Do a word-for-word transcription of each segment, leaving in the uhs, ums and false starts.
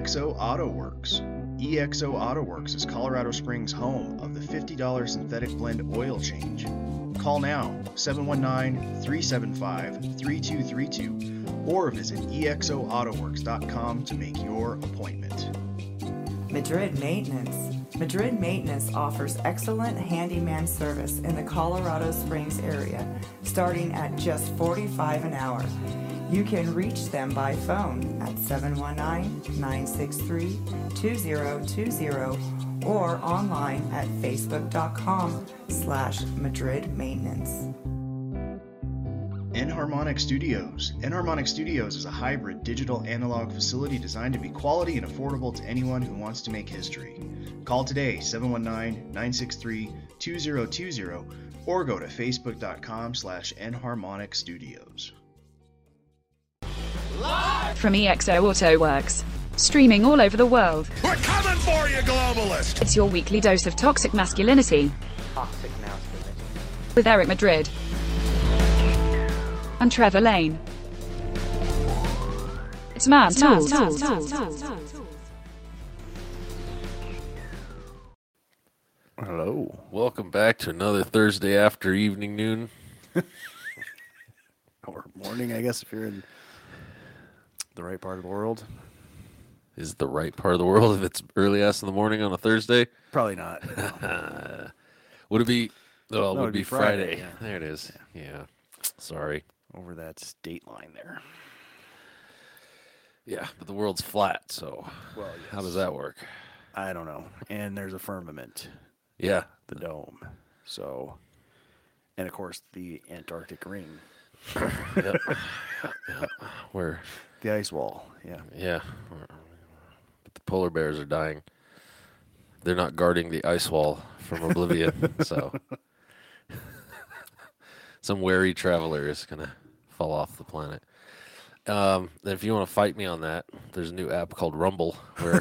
X O Auto Works. E X O Auto Works is Colorado Springs' home of the fifty dollars synthetic blend oil change. Call now, seven one nine, three seven five, three two three two, or visit E X O auto works dot com to make your appointment. Madrid Maintenance. Madrid Maintenance offers excellent handyman service in the Colorado Springs area, starting at just forty-five dollars an hour. You can reach them by phone at seven one nine, nine six three, two zero two zero or online at facebook.com slash Madrid Maintenance. Enharmonic Studios. Enharmonic Studios is a hybrid digital analog facility designed to be quality and affordable to anyone who wants to make history. Call today, seven one nine, nine six three, two zero two zero, or go to facebook.com slash Enharmonic Studios. Live from E X O Auto Works, streaming all over the world. We're coming for you, globalist! It's your weekly dose of toxic masculinity. Toxic masculinity. With Eric Madrid and Trevor Lane. It's Man's Tools. Tools, tools, tools, tools. Hello. Welcome back to another Thursday after evening noon. Or morning, I guess, if you're in the right part of the world. Is the right part of the world if it's early ass in the morning on a Thursday? Probably not. No. Would it be? Oh, it No, would it'd be be Friday, Friday. yeah. There it is. Yeah. yeah. Sorry. Over that state line there. Yeah, but the world's flat, so Well, how yes. does that work? I don't know. And there's a firmament, Yeah. the dome. So, and of course, the Antarctic ring, Yep. Yeah. Where? the ice wall. Yeah. Yeah. But the polar bears are dying. They're not guarding the ice wall from oblivion, so some wary traveler is going to fall off the planet. Um, and if you want to fight me on that, there's a new app called Rumble where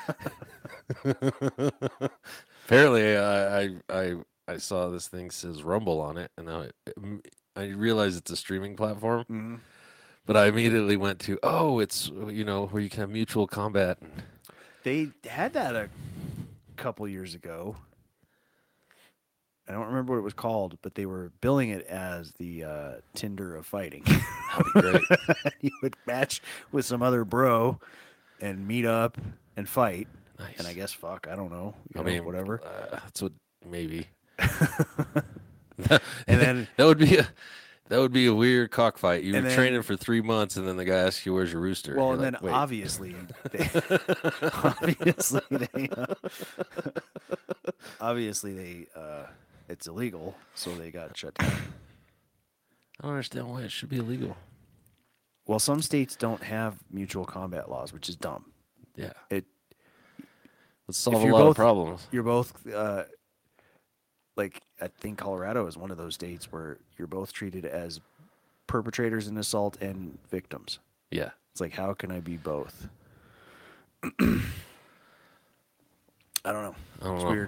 apparently I, I I I saw this thing says Rumble on it, and I I realized it's a streaming platform. Mm-hmm. But I immediately went to, oh, it's, you know, where you can have mutual combat. They had that a couple years ago. I don't remember what it was called, but they were billing it as the uh, Tinder of fighting. That'd be great. You would match with some other bro and meet up and fight. Nice. And I guess fuck, I don't know. You I know, mean, whatever. Uh, that's what, maybe. And then that would be a that would be a weird cockfight. You were and then- training for three months, and then the guy asks you, "Where's your rooster?" well, You're and like, then "Wait." obviously, they, obviously they, uh, obviously they, uh, it's illegal, so they got shut down. I don't understand why it should be illegal. Well, some states don't have mutual combat laws, which is dumb. Yeah, It let's solve a you're lot both- of problems. you're both uh, like I think Colorado is one of those states where you're both treated as perpetrators in assault and victims. Yeah, It's like, how can I be both? I don't know. I don't it's know. weird.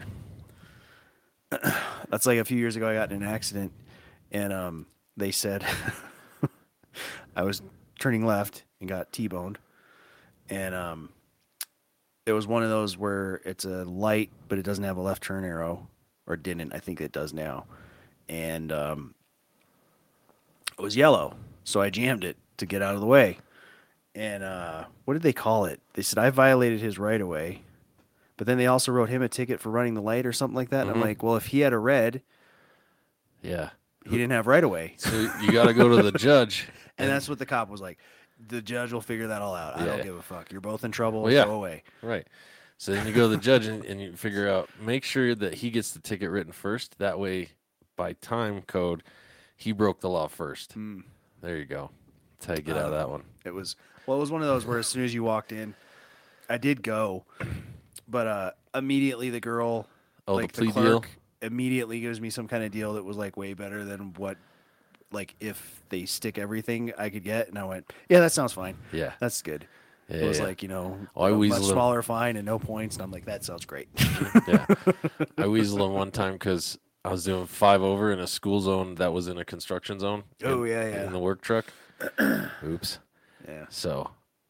That's like a few years ago. I got in an accident, and um, they said I was turning left and got T-boned, and um, it was one of those where it's a light, but it doesn't have a left turn arrow, or it didn't. I think it does now, and um, it was yellow, so I jammed it to get out of the way. And uh, what did they call it? They said I violated his right of way. But then they also wrote him a ticket for running the light or something like that. And Mm-hmm. I'm like, well, if he had a red, yeah. he didn't have right of way. So you got to go to the judge, And that's what the cop was like. The judge will figure that all out. I Yeah. don't give a fuck. You're both in trouble. Well, yeah. Go away. Right. So then you go to the judge and, and you figure out, make sure that he gets the ticket written first. That way, by time code, he broke the law first. Hmm. There you go. That's how you get out of that one. It was well, it was one of those where as soon as you walked in, I did go, but uh, immediately the girl, Oh, like the plea clerk, deal? immediately gives me some kind of deal that was like way better than what, like if they stick everything I could get, and I went, yeah, that sounds fine. Yeah. That's good. Yeah, it was yeah. like, you know, Oh, I a much weasel him. smaller fine and no points, and I'm like, that sounds great. Yeah. I weaseled him one time because I was doing five over in a school zone that was in a construction zone. Oh, in- yeah, yeah. In the work truck. Oops. Yeah. So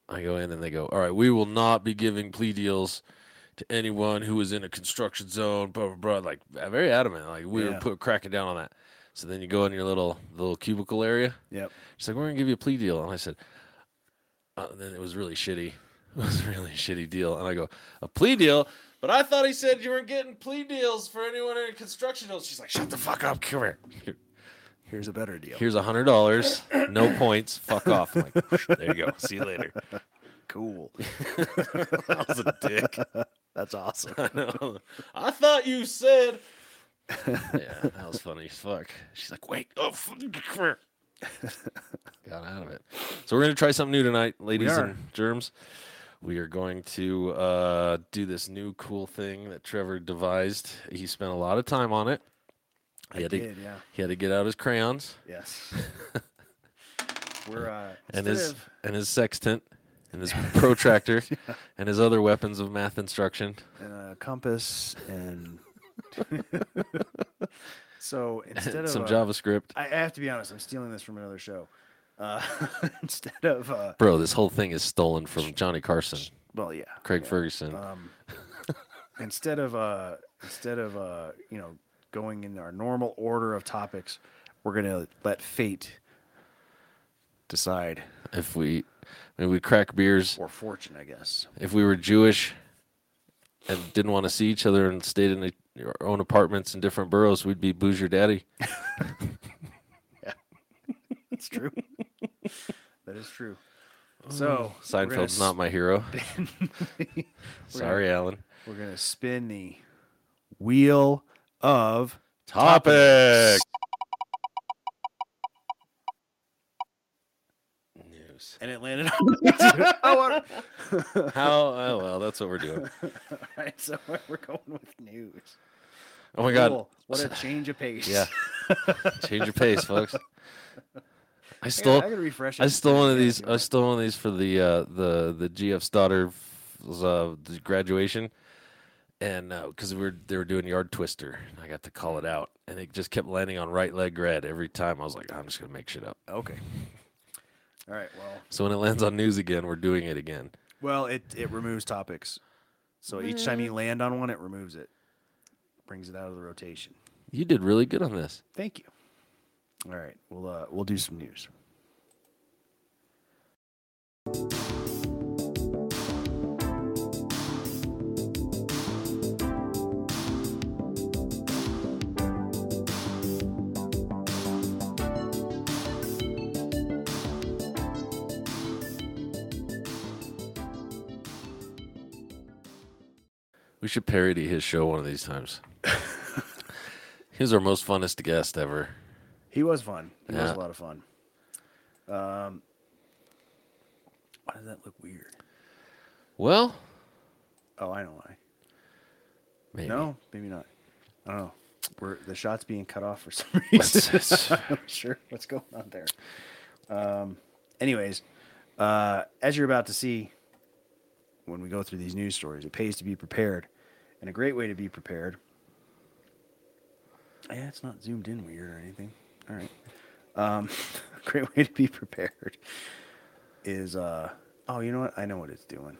I go in and they go, all right, we will not be giving plea deals to anyone who is in a construction zone, blah, blah, blah. Like, very adamant. Like, we Yeah. were put, cracking down on that. So then you go in your little little cubicle area. Yep. She's like, we're going to give you a plea deal. And I said, uh, and then it was really shitty. It was a really shitty deal. And I go, a plea deal? But I thought he said you weren't getting plea deals for anyone in a construction zone. She's like, shut the fuck up. Come here. Here. Here's a better deal. Here's a hundred dollars, no points, fuck off. I'm like, there you go. See you later. Cool. That was a dick. That's awesome. I know. I thought you said. Yeah, that was funny as fuck. She's like, wait, oh, f- come here. Got out of it. So we're gonna try something new tonight, ladies are. and germs. We are going to uh, do this new cool thing that Trevor devised. He spent a lot of time on it. He I had did, to, yeah. He had to get out his crayons. Yes. We're uh, and instead his of- and his sextant and his protractor and his other weapons of math instruction. and a compass and so instead And of some uh, JavaScript. I, I have to be honest, I'm stealing this from another show. Uh, instead of uh, Bro, this whole thing is stolen from Johnny Carson, well, yeah, Craig yeah. Ferguson. Um, instead of uh, instead of uh, you know going in our normal order of topics, we're gonna let fate decide, If we, I mean, we crack beers. or fortune, I guess. If we were Jewish and didn't want to see each other and stayed in a, our own apartments in different boroughs, we'd be Booze Your Daddy. That's true. That is true. So we're gonna Seinfeld's not my hero. We're Sorry, Alan. We're gonna spin the wheel of Topic. News. and it landed on oh, How? Oh well, that's what we're doing. all right, so we're going with news. Oh my God. Cool. What a change of pace. Yeah. Change your pace, folks. I I stole. gotta, I gotta refresh. I it. stole one of Yeah, these. you're I right. stole one of these for the uh, the the G F's daughter's uh, the graduation, and because we were they were doing yard twister, and I got to call it out, and it just kept landing on right leg red every time. I was like, I'm just gonna make shit up. Okay. All right. Well, So when it lands on news again, we're doing it again. well, it it removes topics. So each time you land on one, it removes it, brings it out of the rotation. You did really good on this. Thank you. All right, we'll uh, we'll do some news. We should parody his show one of these times. He was our most funnest guest ever. He was fun. He was Yeah. a lot of fun. Um, why does that look weird? Well, Oh, I know why. maybe. No, maybe not. I don't know. We're the shot's being cut off for some reason. I'm not sure what's going on there. Um, anyways, uh, as you're about to see when we go through these news stories, it pays to be prepared, and a great way to be prepared. Yeah, it's not zoomed in weird or anything. All right. Um, a great way to be prepared is uh oh, you know what? I know what it's doing.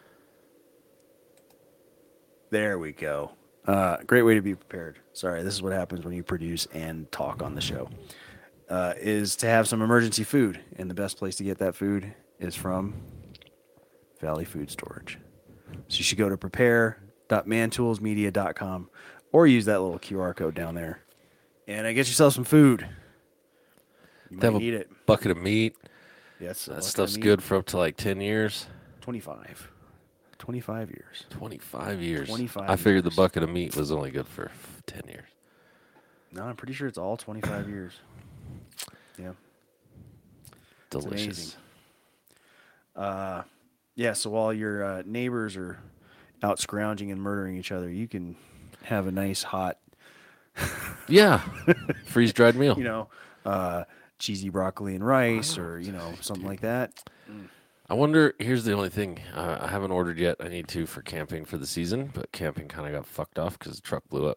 There we go. Uh, great way to be prepared. Sorry, this is what happens when you produce and talk on the show. Uh, is to have some emergency food, and the best place to get that food is from Valley Food Storage. So you should go to prepare dot mantoolsmedia dot com or use that little Q R code down there, and uh, get yourself some food. You They have might a need it. bucket of meat. Yes, That stuff's good for up to like ten years. Twenty-five. Twenty-five years. twenty-five years. twenty-five I figured years. the bucket of meat was only good for ten years. No, I'm pretty sure it's all twenty-five years. Yeah. It's Delicious. amazing. Uh, yeah, so while your uh, neighbors are out scrounging and murdering each other, you can have a nice hot, Yeah. Freeze dried meal. you know, uh, cheesy broccoli and rice, or you know, something like that. I wonder, here's the only thing. Uh, I haven't ordered yet. I need to for camping for the season, but camping kind of got fucked off because the truck blew up.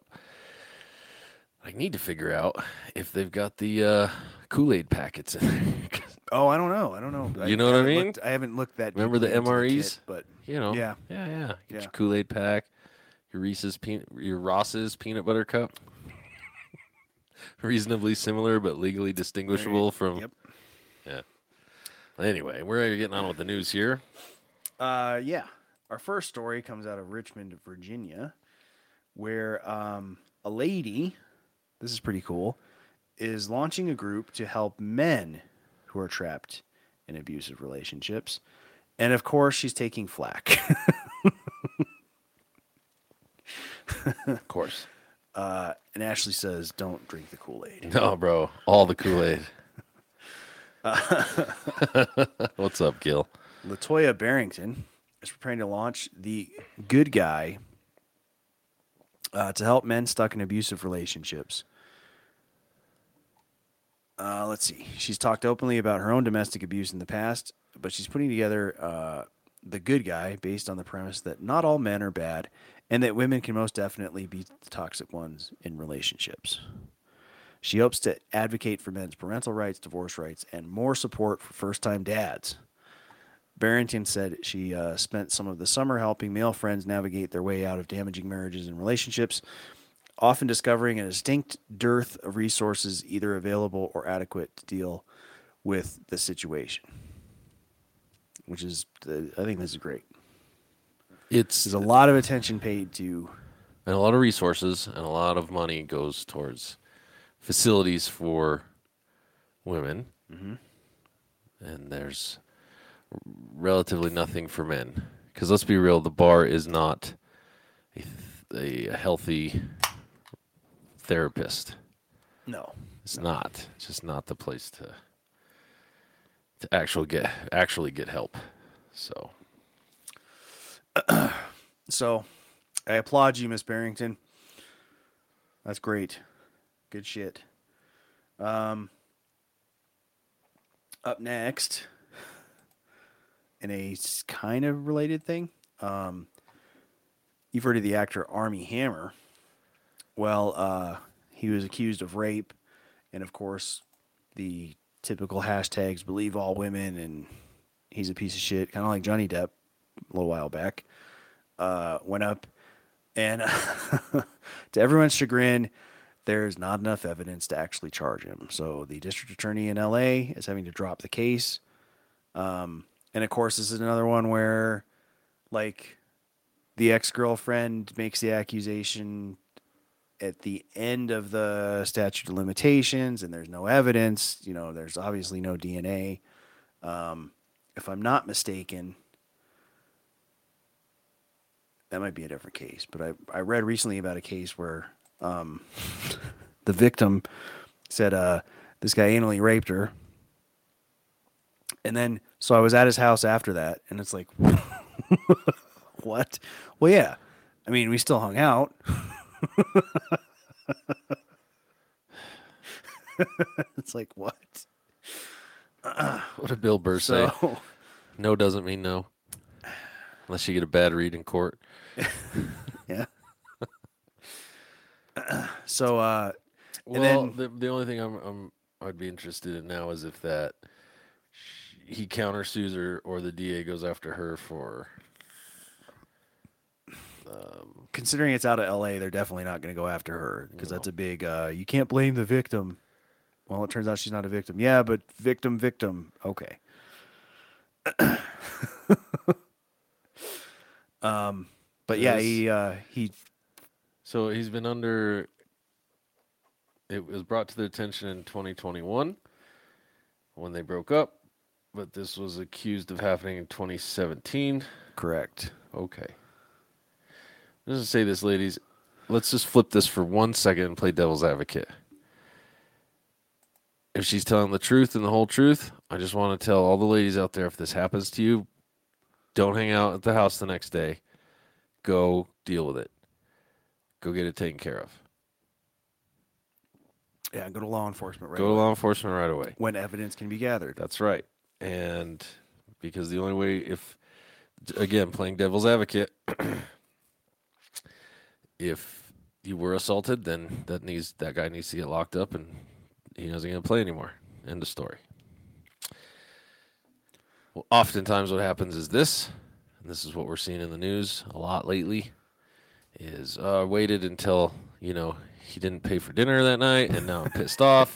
I need to figure out if they've got the uh, Kool-Aid packets in there. Oh, I don't know. I don't know. You know what I haven't mean? Looked, I haven't looked that. Remember the deeply into M R kit, Es? but You know. Yeah. Yeah, yeah. Get Yeah. your Kool-Aid pack, your Reese's peanut, your Ross's peanut butter cup. Reasonably similar, but legally distinguishable from. Yep. Yeah. Anyway, where are you getting on with the news here? Uh, yeah. Our first story comes out of Richmond, Virginia, where um, a lady, this is pretty cool, is launching a group to help men who are trapped in abusive relationships. And of course, she's taking flack. Of course. Uh, and Ashley says, don't drink the Kool-Aid. No, bro. All the Kool-Aid. What's up, Gil? Latoya Barrington is preparing to launch the Good Guy uh, to help men stuck in abusive relationships. Uh, let's see. She's talked openly about her own domestic abuse in the past, but she's putting together uh, the Good Guy based on the premise that not all men are bad and that women can most definitely be the toxic ones in relationships. She hopes to advocate for men's parental rights, divorce rights, and more support for first-time dads. Barrington said she uh, spent some of the summer helping male friends navigate their way out of damaging marriages and relationships, often discovering a distinct dearth of resources either available or adequate to deal with the situation. Which is, uh, I think this is great. It's There's a lot of attention paid to... and a lot of resources and a lot of money goes towards facilities for women. Mm-hmm. And there's relatively nothing for men. Because let's be real, the bar is not a, th- a healthy therapist. No. It's not. It's just not the place to to actually get actually get help. So So, I applaud you, Miss Barrington. That's great. Good shit. Um, up next, in a s- kind of related thing, um, you've heard of the actor Armie Hammer. Well, uh, he was accused of rape, and of course, the typical hashtags believe all women, and he's a piece of shit, kind of like Johnny Depp a little while back, uh, went up. And to everyone's chagrin, there's not enough evidence to actually charge him. So the district attorney in L A is having to drop the case. Um, and of course, this is another one where, like, the ex-girlfriend makes the accusation at the end of the statute of limitations, and there's no evidence. You know, there's obviously no D N A. Um, if I'm not mistaken, that might be a different case. But I, I read recently about a case where um, the victim said uh, this guy anally raped her. And then, so I was at his house after that, and it's like, what? Well, yeah. I mean, we still hung out. It's like, what? what did Bill Burr say? So, No doesn't mean no. Unless you get a bad read in court. yeah. So, uh, Well, then- the the only thing I'm, I'm I'd be interested in now is if that sh- he countersues her or the D A goes after her for. Um, considering it's out of L A, they're definitely not going to go after her because No. that's a big, uh, you can't blame the victim. Well, it turns out she's not a victim. Yeah, but victim, victim. Okay. um, but yeah, There's- he, uh, he, so he's been under. It was brought to their attention in twenty twenty-one when they broke up, but this was accused of happening in twenty seventeen. correct. Okay. Let's just say this, ladies. Let's just flip this for one second and play devil's advocate. If she's telling the truth and the whole truth, I just want to tell all the ladies out there, if this happens to you, don't hang out at the house the next day. Go deal with it. Go get it taken care of. Yeah, go to law enforcement right Go to away law enforcement right away. when evidence can be gathered. That's right. And because the only way, if, again, playing devil's advocate, if you were assaulted, then that needs that guy needs to get locked up and he isn't going to play anymore. End of story. Well, oftentimes what happens is this, and this is what we're seeing in the news a lot lately, is uh, waited until, you know, he didn't pay for dinner that night, and now I'm pissed off.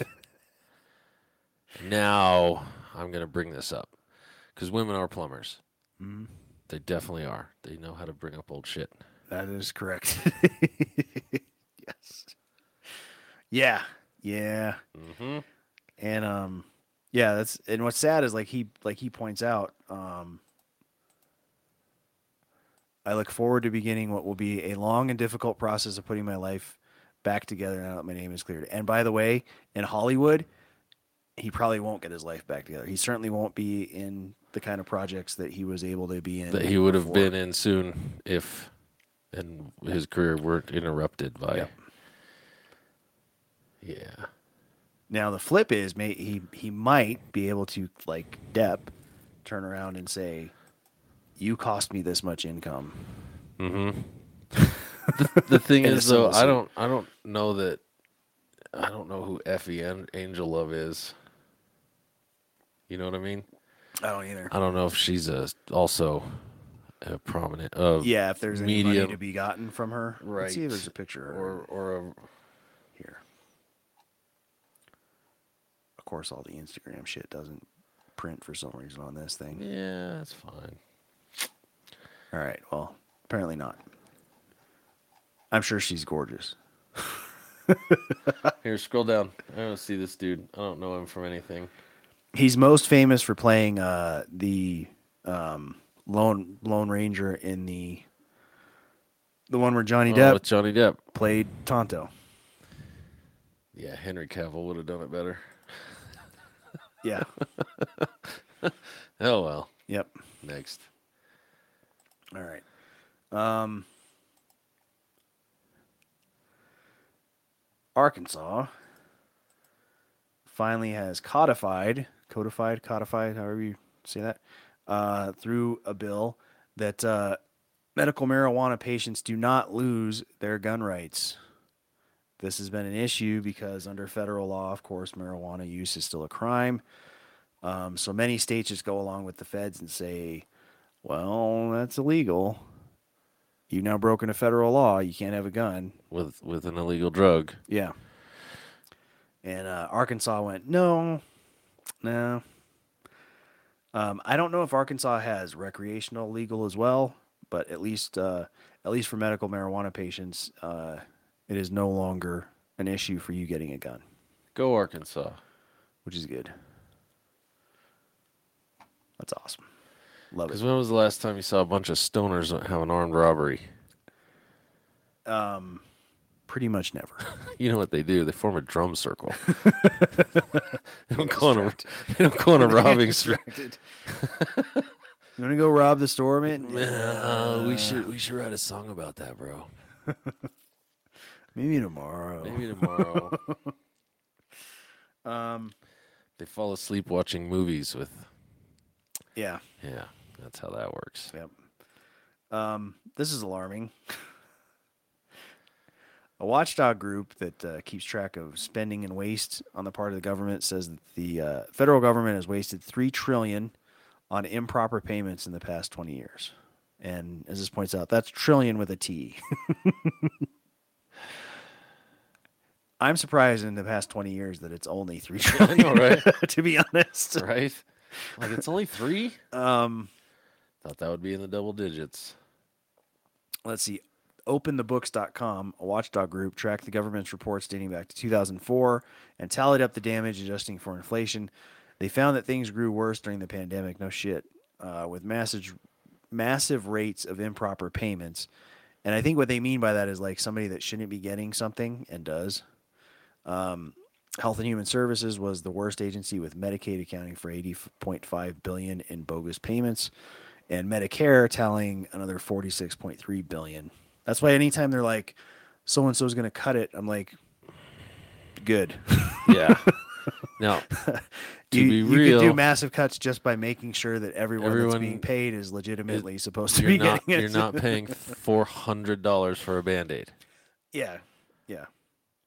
Now I'm going to bring this up. Because women are plumbers. Mm-hmm. They definitely are. They know how to bring up old shit. That is correct. Yes. Yeah. Yeah. Mm-hmm. And um, yeah, that's and what's sad is like he like he points out, um, I look forward to beginning what will be a long and difficult process of putting my life back together now that my name is cleared. And by the way, in Hollywood, he probably won't get his life back together. He certainly won't be in the kind of projects that he was able to be in. That he would have before. been in soon if and his career weren't interrupted by. Yep. Yeah. Now the flip is, may he he might be able to, like Depp, turn around and say, "You cost me this much income." Mm-hmm. the, the thing In a is, though, civil I don't I don't know that I don't know who Effie An- Angel Love is. You know what I mean? I don't either. I don't know if she's a also a prominent. Uh, Yeah, if there's any medium, money to be gotten from her, right? Let's see if there's a picture of her or or a, here. Of course, all the Instagram shit doesn't print for some reason on this thing. yeah, that's fine. All right, well, apparently not. I'm sure she's gorgeous. Here, scroll down. I don't see this dude. I don't know him from anything. He's most famous for playing uh, the um, Lone Lone Ranger in the the one where Johnny Oh, Depp with Johnny Depp. played Tonto. Yeah, Henry Cavill would have done it better. Yeah. Oh well. Yep. Next. All right. Um, Arkansas finally has codified, codified, codified, however you say that, uh, through a bill that uh, medical marijuana patients do not lose their gun rights. This has been an issue because under federal law, of course, marijuana use is still a crime. Um, so many states just go along with the feds and say, well, that's illegal. You've now broken a federal law. You can't have a gun. With with an illegal drug. Yeah. And uh, Arkansas went, no, no. Um, I don't know if Arkansas has recreational legal as well, but at least uh, at least for medical marijuana patients, uh, it is no longer an issue for you getting a gun, Go Arkansas. which is good. That's awesome. Love Because it. when was the last time you saw a bunch of stoners have an armed robbery? Um, pretty much never. You know what they do? They form a drum circle. they don't go on a they don't go on a robbing spree. You want to go rob the store, man? Uh, we should we should write a song about that, bro. Maybe tomorrow. Maybe tomorrow. Um, They fall asleep watching movies with. yeah. Yeah, that's how that works. Yep. Um, this is alarming. A watchdog group that uh, keeps track of spending and waste on the part of the government says that the uh, federal government has wasted three trillion dollars on improper payments in the past twenty years. And as this points out, that's trillion with a T. I'm surprised in the past twenty years that it's only three trillion I know, right? to be honest. Right? Like it's only three? Um, Thought that would be in the double digits. let's see. open the books dot com, a watchdog group, tracked the government's reports dating back to two thousand four and tallied up the damage adjusting for inflation. They found that things grew worse during the pandemic. No shit. Uh, with massive, massive rates of improper payments. And I think what they mean by that is like somebody that shouldn't be getting something and does. Um, Health and Human Services was the worst agency, with Medicaid accounting for eighty point five billion dollars in bogus payments, and Medicare tallying another forty-six point three billion dollars. That's why anytime they're like, so and so is going to cut it, I'm like, good. Yeah. Now, to you, be you real, could do massive cuts just by making sure that everyone, that's Everyone being paid is legitimately supposed to you're be not getting it. you're not paying four hundred dollars for a Band-Aid. Yeah, yeah.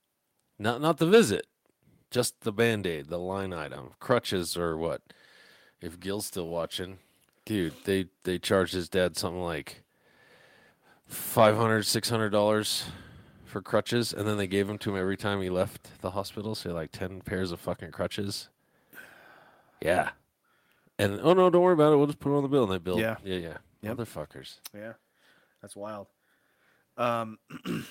Not not the visit, just the Band-Aid, the line item. Crutches or what? if Gil's still watching, dude, they they charged his dad something like five hundred, six hundred dollars for crutches, and then they gave them to him every time he left the hospital. So like ten pairs of fucking crutches. Yeah. And oh no, don't worry about it. We'll just put it on the bill, and they bill. Yeah. yeah, yeah. Yep. Motherfuckers. Yeah, that's wild. Um,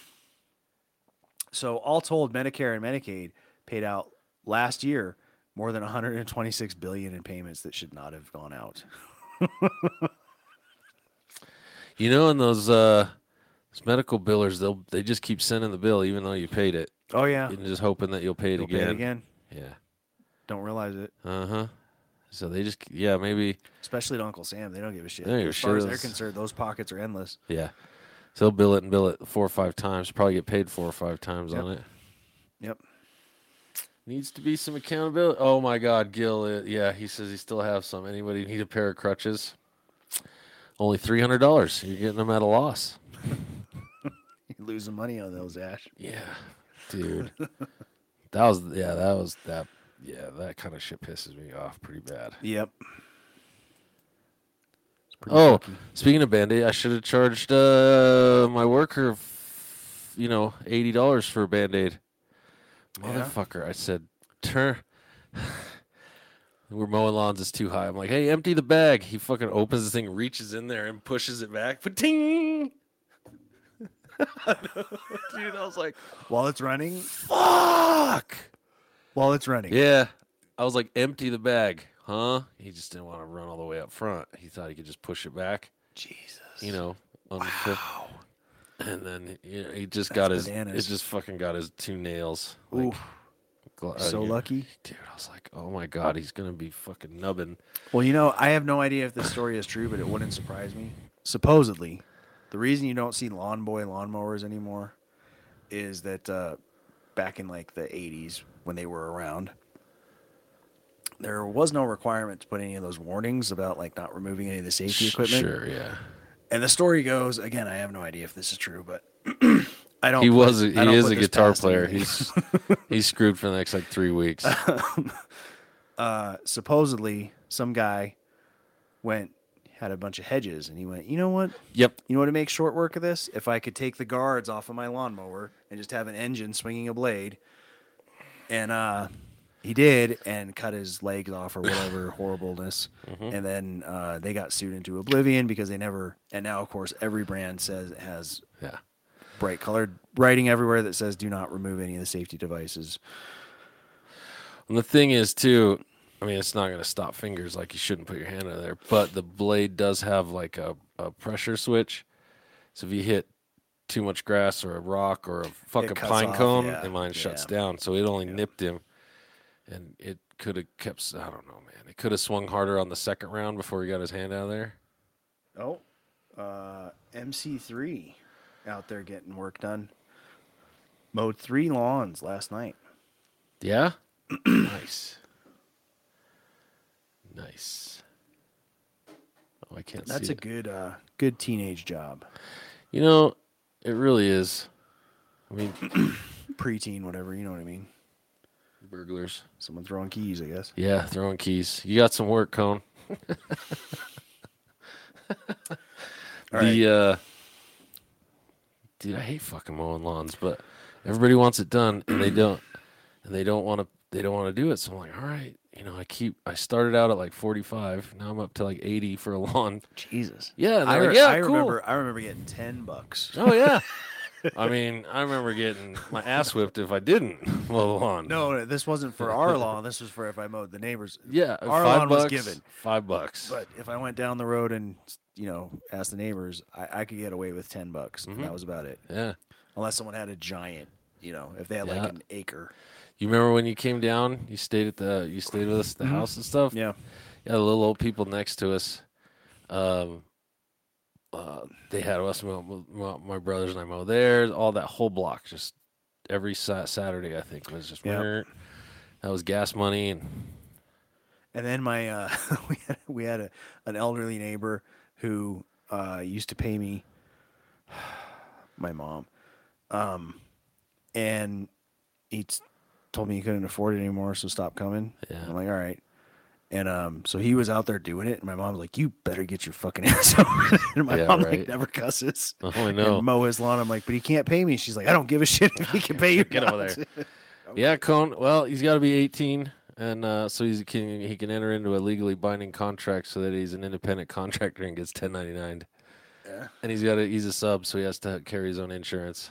so all told, Medicare and Medicaid paid out last year more than one hundred twenty-six billion dollars in payments that should not have gone out. You know, and those uh, those medical billers, they'll they just keep sending the bill even though you paid it. Oh yeah, And just hoping that you'll pay it You'll again. pay it again. Yeah. Don't realize it. Uh huh. So they just yeah maybe Especially to Uncle Sam, they don't give a shit. They don't give a As far shit. as they're concerned, those pockets are endless. yeah. So they'll bill it and bill it four or five times. Probably get paid four or five times Yep. on it. Yep. Needs to be some accountability. Oh my God, Gil. uh, yeah, he says he still have some. Anybody need a pair of crutches? Only three hundred dollars. You're getting them at a loss. You're losing money on those, Ash. Yeah, dude. that was yeah. That was that. Yeah, that kind of shit pisses me off pretty bad. Yep. It's pretty Oh, funky. speaking of Band-Aid, I should have charged uh, my worker, f- you know, eighty dollars for a Band-Aid. Yeah? Motherfucker, I said, turn. We're mowing lawns, it's too high. I'm like, hey, empty the bag. He fucking opens the thing, reaches in there, and pushes it back. Ting! Dude, I was like, While it's running, fuck! while it's running. Yeah. I was like, empty the bag. Huh? He just didn't want to run all the way up front. He thought he could just push it back. Jesus. You know, on the fifth. And then you know, he just got his, bananas. it just fucking got his two nails. Like, Oof. gl- uh, So yeah. lucky. Dude, I was like, oh my God, he's going to be fucking nubbing. Well, you know, I have no idea if this story is true, but it wouldn't surprise me. Supposedly, the reason you don't see lawn boy lawnmowers anymore is that uh, back in like the eighties when they were around, there was no requirement to put any of those warnings about like not removing any of the safety Sh- equipment. Sure, yeah. And the story goes, again, I have no idea if this is true, but I don't. He put- was, a, I he don't is put a this guitar past player. anybody. He's, he's screwed for the next like three weeks. uh, supposedly some guy went had a bunch of hedges and he went, you know what? Yep. You know what to make short work of this? If I could take the guards off of my lawnmower and just have an engine swinging a blade. And uh, he did and cut his legs off or whatever horribleness. And then uh, they got sued into oblivion because they never. And now, of course, every brand says it has Yeah. bright colored writing everywhere that says do not remove any of the safety devices. And the thing is, too, I mean, it's not going to stop fingers like you shouldn't put your hand in there, but the blade does have like a, a pressure switch. So if you hit too much grass or a rock or a fucking cuts pine off, cone, yeah, and mine shuts yeah. down. So it only nipped him, and it could have kept, I don't know, man. It could have swung harder on the second round before he got his hand out of there. Oh, uh, M C three out there getting work done. Mowed three lawns last night. Yeah? Nice. Nice. Oh, I can't That's see a it. good, uh, good teenage job. You know, it really is. I mean, Preteen, whatever, you know what I mean. burglars. Someone throwing keys, I guess. Yeah, throwing keys. You got some work, Cone. All the uh dude, I hate fucking mowing lawns, but everybody wants it done and they don't and they don't want to they don't want to do it. So I'm like, all right, you know, I keep I started out at like forty-five, now I'm up to like eighty for a lawn. Jesus. Yeah, and I, they're like, re- yeah, I cool. remember. I remember getting ten bucks. Oh yeah. I mean, I remember getting my ass whipped if I didn't mow the lawn. No, this wasn't for our lawn. This was for if I mowed the neighbors. Yeah, our five lawn bucks, was given. Five bucks. But if I went down the road and you know asked the neighbors, I, I could get away with ten bucks. Mm-hmm. And that was about it. Yeah. Unless someone had a giant, you know, if they had like Yeah. an acre. You remember when you came down? You stayed at the you stayed with us at the house and stuff. Yeah. Yeah, the little old people next to us. Um, uh, they had us mow, mow, my brothers and I mow theirs. All that whole block, just every sa- Saturday, I think was just Yeah. that was gas money and And then my uh, we had we had a, an elderly neighbor who uh, used to pay me my mom, um, and he t- told me he couldn't afford it anymore, so stop coming. Yeah. I'm like, all right. And um, so he was out there doing it, and my mom was like, "You better get your fucking ass over there." And my Yeah, mom right. like never cusses. Oh, I know. And mow his lawn. I'm like, "But he can't pay me." She's like, "I don't give a shit if he can pay you." Get over there. Yeah, Cone. Well, he's got to be eighteen, and uh, so he's can, he can enter into a legally binding contract so that he's an independent contractor and gets ten ninety-nine. Yeah. And he's got a, he's a sub, so he has to carry his own insurance.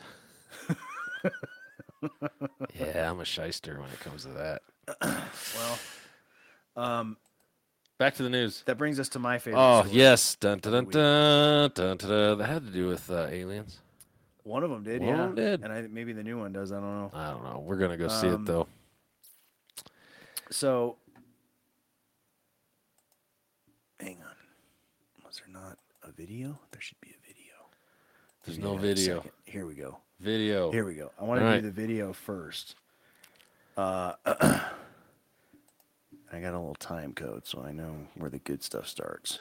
Yeah, I'm a shyster when it comes to that. Well, um, Back to the news. that brings us to my favorite. Oh story. yes, dun dun dun week. dun dun dun. dun. That had to do with uh, aliens. One of them did, One of yeah. them did. And I, maybe the new one does. I don't know. I don't know. We're gonna go see Um, it though. So, hang on. Was there not a video? There should be a video. There's Give me no a video. second. Here we go. Video. Here we go. I want to All do right. the video first. Uh, I got a little time code, so I know where the good stuff starts.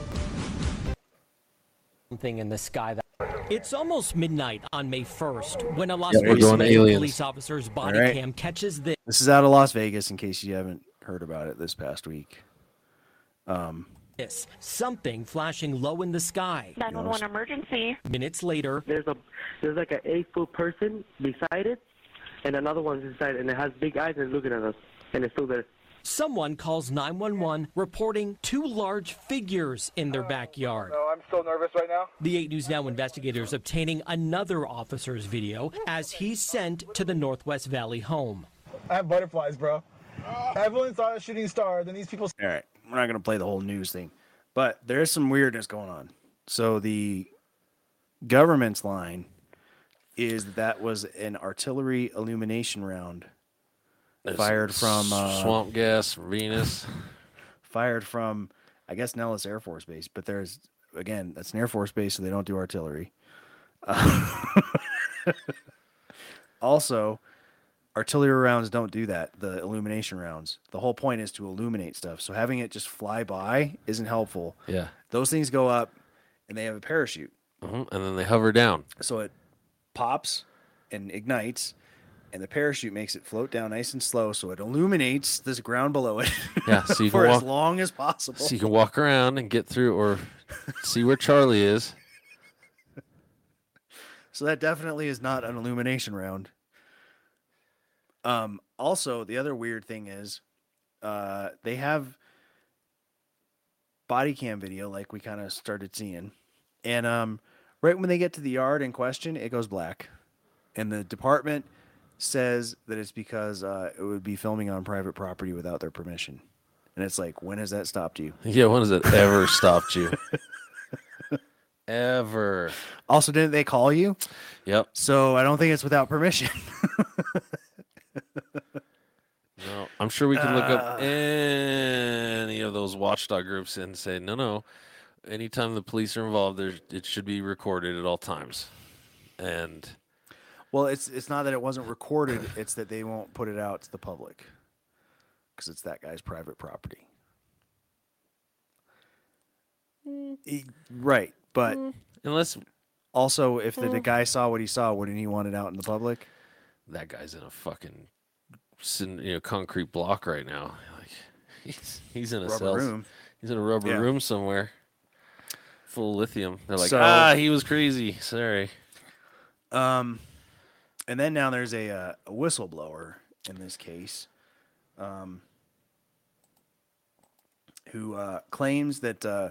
Something in the sky that it's almost midnight on May first when a Las Yeah, we're Vegas going Metro aliens. police officer's body All right. cam catches this. This is out of Las Vegas, in case you haven't heard about it this past week. Something flashing low in the sky. nine one one emergency. Minutes later, There's a there's like an eight foot person beside it, and another one's inside, and it has big eyes and looking at us, and it's still there. someone calls nine one one reporting two large figures in their backyard. No, I'm still nervous right now. The eight News Now investigators obtaining another officer's video as he's sent to the Northwest Valley home. I have butterflies, bro. Everyone saw a shooting star. Then these people. All right, we're not going to play the whole news thing, but there is some weirdness going on. So the government's line is that, that was an artillery illumination round There's fired from uh, swamp gas, Venus. fired from, I guess, Nellis Air Force Base. But there's, again, that's an Air Force base, so they don't do artillery. Uh, also, artillery rounds don't do that, the illumination rounds. The whole point is to illuminate stuff. So having it just fly by isn't helpful. Yeah. Those things go up, and they have a parachute. hmm And then they hover down. So it pops and ignites, and the parachute makes it float down nice and slow, so it illuminates this ground below it. Yeah, so you for can as walk- long as possible. So you can walk around and get through, or see where Charlie is. So that definitely is not an illumination round. Um, also, the other weird thing is, uh, they have body cam video, like we kind of started seeing, and um, right when they get to the yard in question, it goes black, and the department says that it's because uh, it would be filming on private property without their permission. And it's like, when has that stopped you? Yeah, when has it ever stopped you? Ever. Also, didn't they call you? Yep. So I don't think it's without permission. No, I'm sure we can look Uh. up any of those watchdog groups and say, no, no. Anytime the police are involved, there's it should be recorded at all times. And Well, it's it's not that it wasn't recorded; it's that they won't put it out to the public because it's that guy's private property. E- right, but unless also, if the, the guy saw what he saw, wouldn't he want it out in the public? that guy's in a fucking cin- you know concrete block right now, like he's he's in a Rubber cell. room. He's in a rubber Yeah. room somewhere, full of lithium. They're like, So- ah, he was crazy. Sorry. Um, and then now there's a, uh, a whistleblower in this case, um, who uh, claims that uh,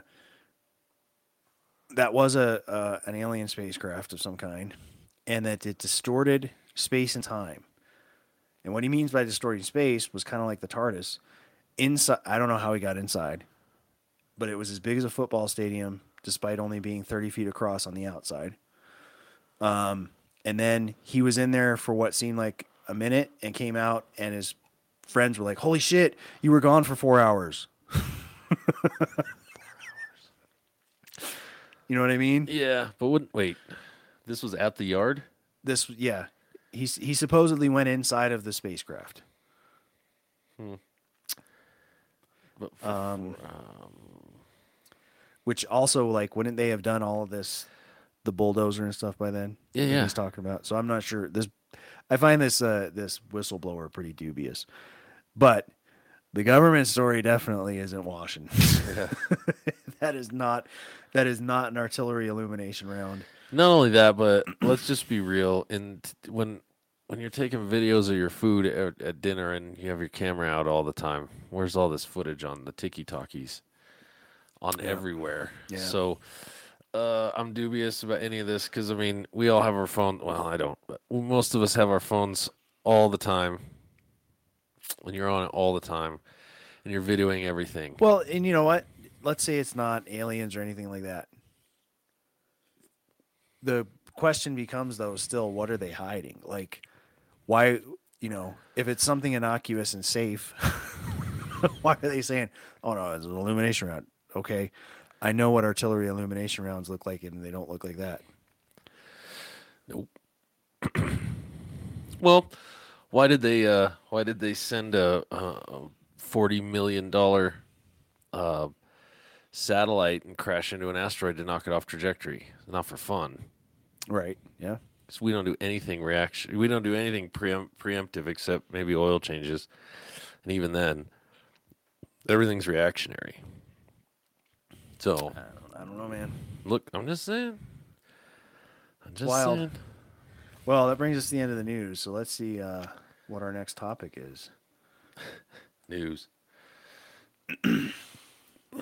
that was a uh, an alien spacecraft of some kind, and that it distorted space and time. And what he means by distorting space was kind of like the TARDIS. Inside, I don't know how he got inside, but it was as big as a football stadium, despite only being thirty feet across on the outside. Um, and then he was in there for what seemed like a minute and came out, and his friends were like, "Holy shit, you were gone for four hours." You know what I mean? Yeah, but wouldn't wait. This was at the yard. This, yeah, he's he supposedly went inside of the spacecraft. Hmm. But for, Um, um, Which also, like, wouldn't they have done all of this, the bulldozer and stuff by then? Yeah, that yeah. He's talking about. So I'm not sure. This, I find this uh, this whistleblower pretty dubious. But The government story definitely isn't washing. Yeah. that is not that is not an artillery illumination round. Not only that, but let's just be real. And when when you're taking videos of your food at, at dinner and you have your camera out all the time, where's all this footage on the tiki-talkies? On Yeah. everywhere. Yeah. So uh, I'm dubious about any of this because, I mean, we all have our phone. Well, I don't. But most of us have our phones all the time. When you're on it all the time and you're videoing everything. Well, and you know what? Let's say it's not aliens or anything like that. The question becomes, though, still, what are they hiding? Like, why, you know, if it's something innocuous and safe, why are they saying, oh, no, it's an illumination round? Okay, I know what artillery illumination rounds look like, and they don't look like that. Nope. Well, why did they? Uh, why did they send a, a forty million dollar uh, satellite and crash into an asteroid to knock it off trajectory? Not for fun, right? Yeah, because we don't do anything reaction. We don't do anything preempt, preemptive except maybe oil changes, and even then, everything's reactionary. So I don't, I don't know, man. Look, I'm just saying. I'm just Wild. saying. Well, that brings us to the end of the news. So let's see uh, what our next topic is. News. All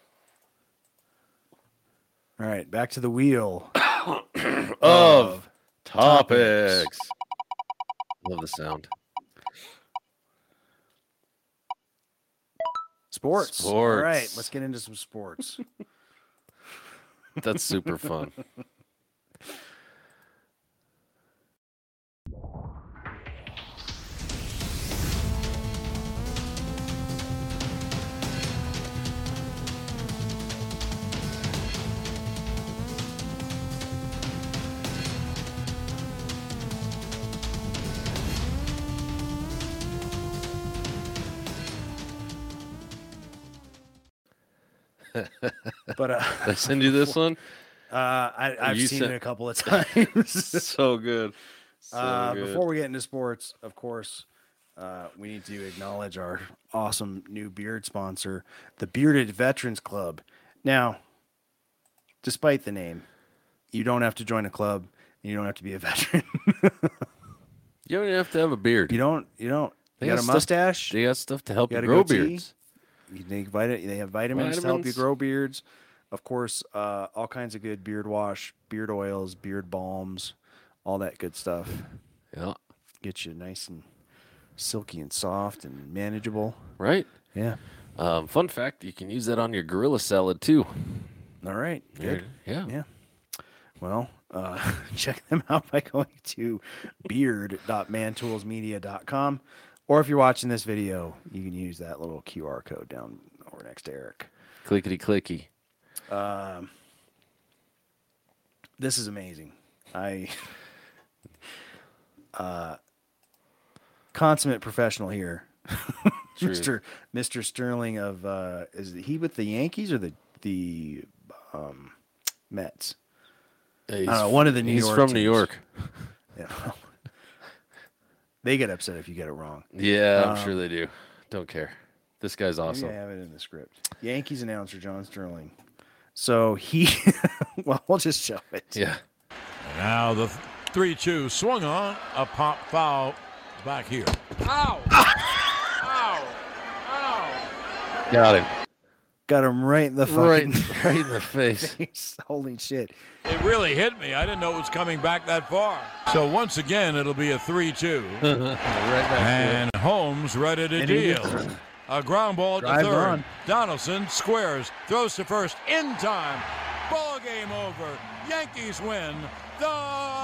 right, back to the wheel of topics. Love the sound. Sports. Sports. All right, let's get into some sports. That's super fun. But uh, Did I send you this one? Uh, I, I've You seen sent- it a couple of times. So good. So uh, good. Before we get into sports, of course, uh, we need to acknowledge our awesome new beard sponsor, the Bearded Veterans Club. Now, despite the name, you don't have to join a club, and you don't have to be a veteran. You don't even have to have a beard. You don't. You don't. They You got got a stuff- mustache. They got stuff to help You you got a grow goatee? beards. You They, vita- they have vitamins, to help you Vitamins. grow beards. Of course, uh, all kinds of good beard wash, beard oils, beard balms, all that good stuff. Yeah. Get you nice and silky and soft and manageable. Right? Yeah. Um, fun fact, you can use that on your gorilla salad too. All right. Good. Yeah. Yeah. Well, uh, check them out by going to beard dot man tools media dot com. Or if you're watching this video, you can use that little Q R code down over next to Eric. Clickety clicky. Um, this is amazing. I, uh, consummate professional here, True. Mister Mister Sterling of uh, is he with the Yankees or the the um, Mets? Yeah, he's, I don't know, one of the New he's York from New teams. York. Yeah. They get upset if you get it wrong. Yeah, I'm Um, sure they do. Don't care. This guy's awesome. Maybe I have it in the script. Yankees announcer John Sterling. So he, well, we'll just show it. Yeah. Now the three two swung on, a pop foul back here. Ow! Ow! Ow! Got him. Got him right in the Right, fucking right in the face. face. Holy shit. It really hit me. I didn't know it was coming back that far. So once again, it'll be a three two. right back And Holmes ready to And he deal. gets- A ground ball to Drive third. on. Donaldson squares, throws to first in time. Ball game over. Yankees win. The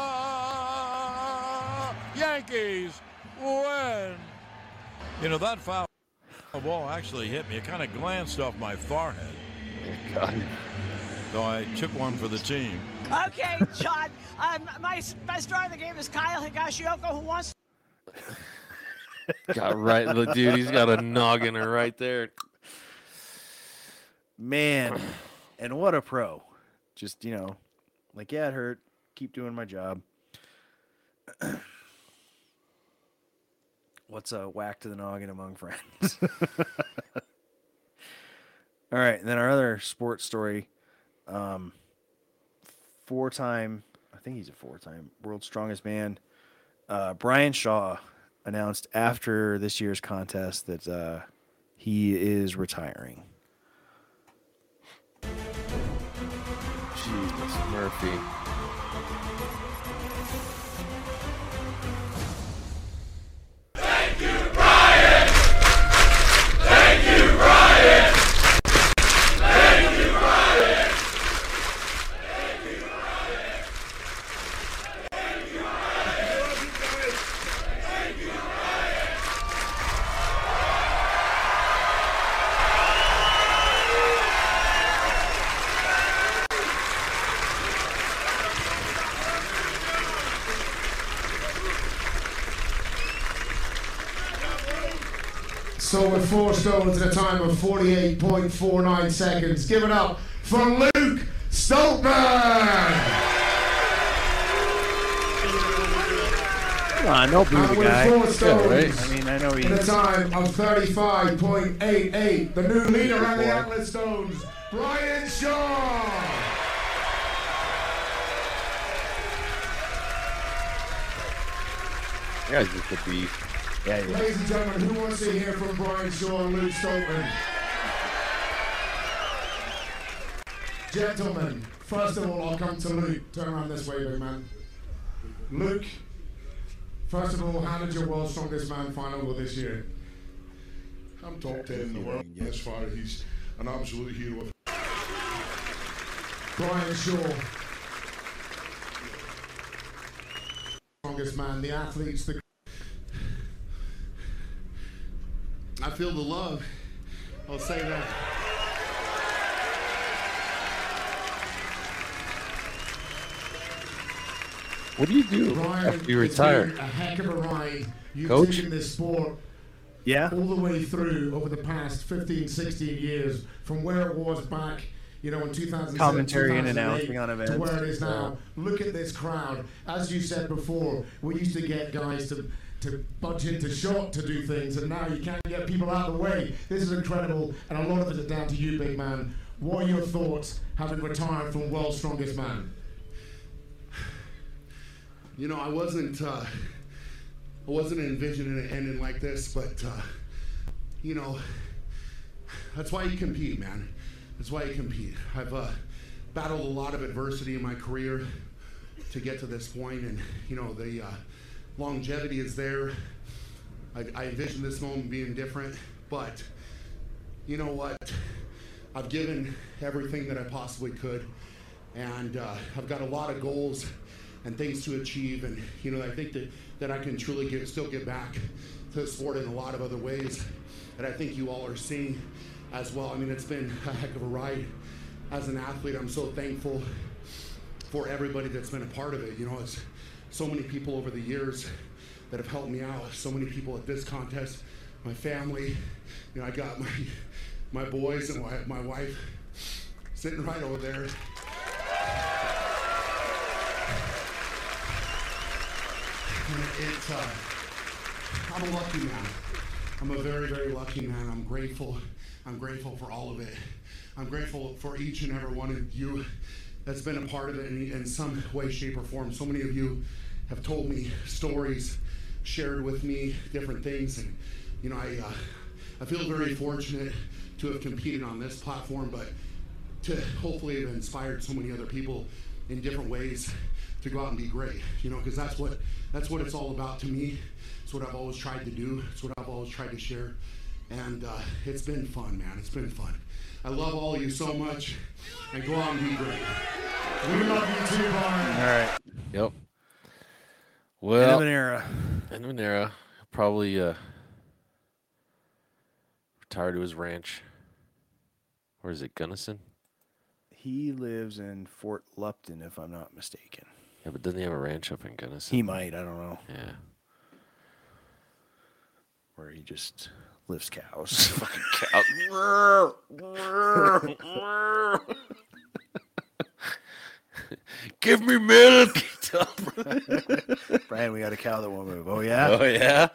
Yankees win. You know, that foul ball actually hit me. It kind of glanced off my forehead. God. So I took one for the team. Okay, John. Um, my my star of the game is Kyle Higashioka, who wants. Got right. Look, dude, he's got a noggin right there. Man, and what a pro. Just, you know, like, yeah, it hurt. Keep doing my job. What's a whack to the noggin among friends? All right, and then our other sports story, um, four-time, I think he's a four-time world's strongest man, uh, Brian Shaw announced after this year's contest that uh, he is retiring. Jesus, Murphy. Thank you, Brian! Thank you, Brian! Thank you, Brian! Thank you, Brian! Thank you, Brian! Thank you, Brian! So with four stones at a time of forty-eight point four nine seconds. Give it up for Luke Stoltman! Come on, don't boo the And with guy. four stones Yeah, right? I mean, I know he at a is. time of thirty-five point eight eight. The new leader on the Atlas Stones, Brian Shaw! Yeah, he's just a beast. Yeah, yeah. Ladies and gentlemen, who wants to hear from Brian Shaw and Luke Stoltman? Gentlemen, first of all, I'll come to Luke. Turn around this way, big man. Luke, first of all, how did your World's Strongest Man final go this year? I'm top ten in the world as far as he's an absolute hero. Brian Shaw, strongest man, the athletes, the... I feel the love. I'll say that. What do you do Brian, after you it's retire? been a heck of a ride. You've Coach? taken this sport yeah. all the way through over the past fifteen, sixteen years, from where it was back, you know, in two thousand seven, Commentary and two thousand eight, announcing on events. to where it is now. Look at this crowd. As you said before, we used to get guys to to budge into shot to do things, and now you can't get people out of the way. This is incredible, and a lot of it is down to you, big man. What are your thoughts having retired from World's Strongest Man? You know, I wasn't, uh, I wasn't envisioning it ending like this, but, uh, you know, that's why you compete, man. That's why you compete. I've uh, battled a lot of adversity in my career to get to this point, and, you know, the uh, longevity is there. I, I envision this moment being different, but you know what? I've given everything that I possibly could, and uh, I've got a lot of goals and things to achieve, and you know, I think that, that I can truly get, still get back to the sport in a lot of other ways that I think you all are seeing as well. I mean, it's been a heck of a ride as an athlete. I'm so thankful for everybody that's been a part of it. You know, it's so many people over the years that have helped me out. So many people at this contest, my family. You know, I got my my boys and my, my wife sitting right over there. And it's, uh, I'm a lucky man. I'm a very, very lucky man. I'm grateful. I'm grateful for all of it. I'm grateful for each and every one of you that's been a part of it in, in some way, shape, or form. So many of you have told me stories, shared with me different things, and you know, I uh, I feel very fortunate to have competed on this platform, but to hopefully have inspired so many other people in different ways to go out and be great. You know, because that's what that's what it's all about to me. It's what I've always tried to do. It's what I've always tried to share, and uh, it's been fun, man. It's been fun. I love all of you so much, and go out and be great. We love you too, Brian. All right. Yep. Well, End of an era. End of an era. Probably uh, retire to his ranch. Where is it, Gunnison? He lives in Fort Lupton, if I'm not mistaken. Yeah, but doesn't he have a ranch up in Gunnison? He might. I don't know. Yeah. Where he just lifts cows. Fucking cow. Give me milk. fucked up. Brian, we got a cow that won't move. Oh, yeah? Oh, yeah?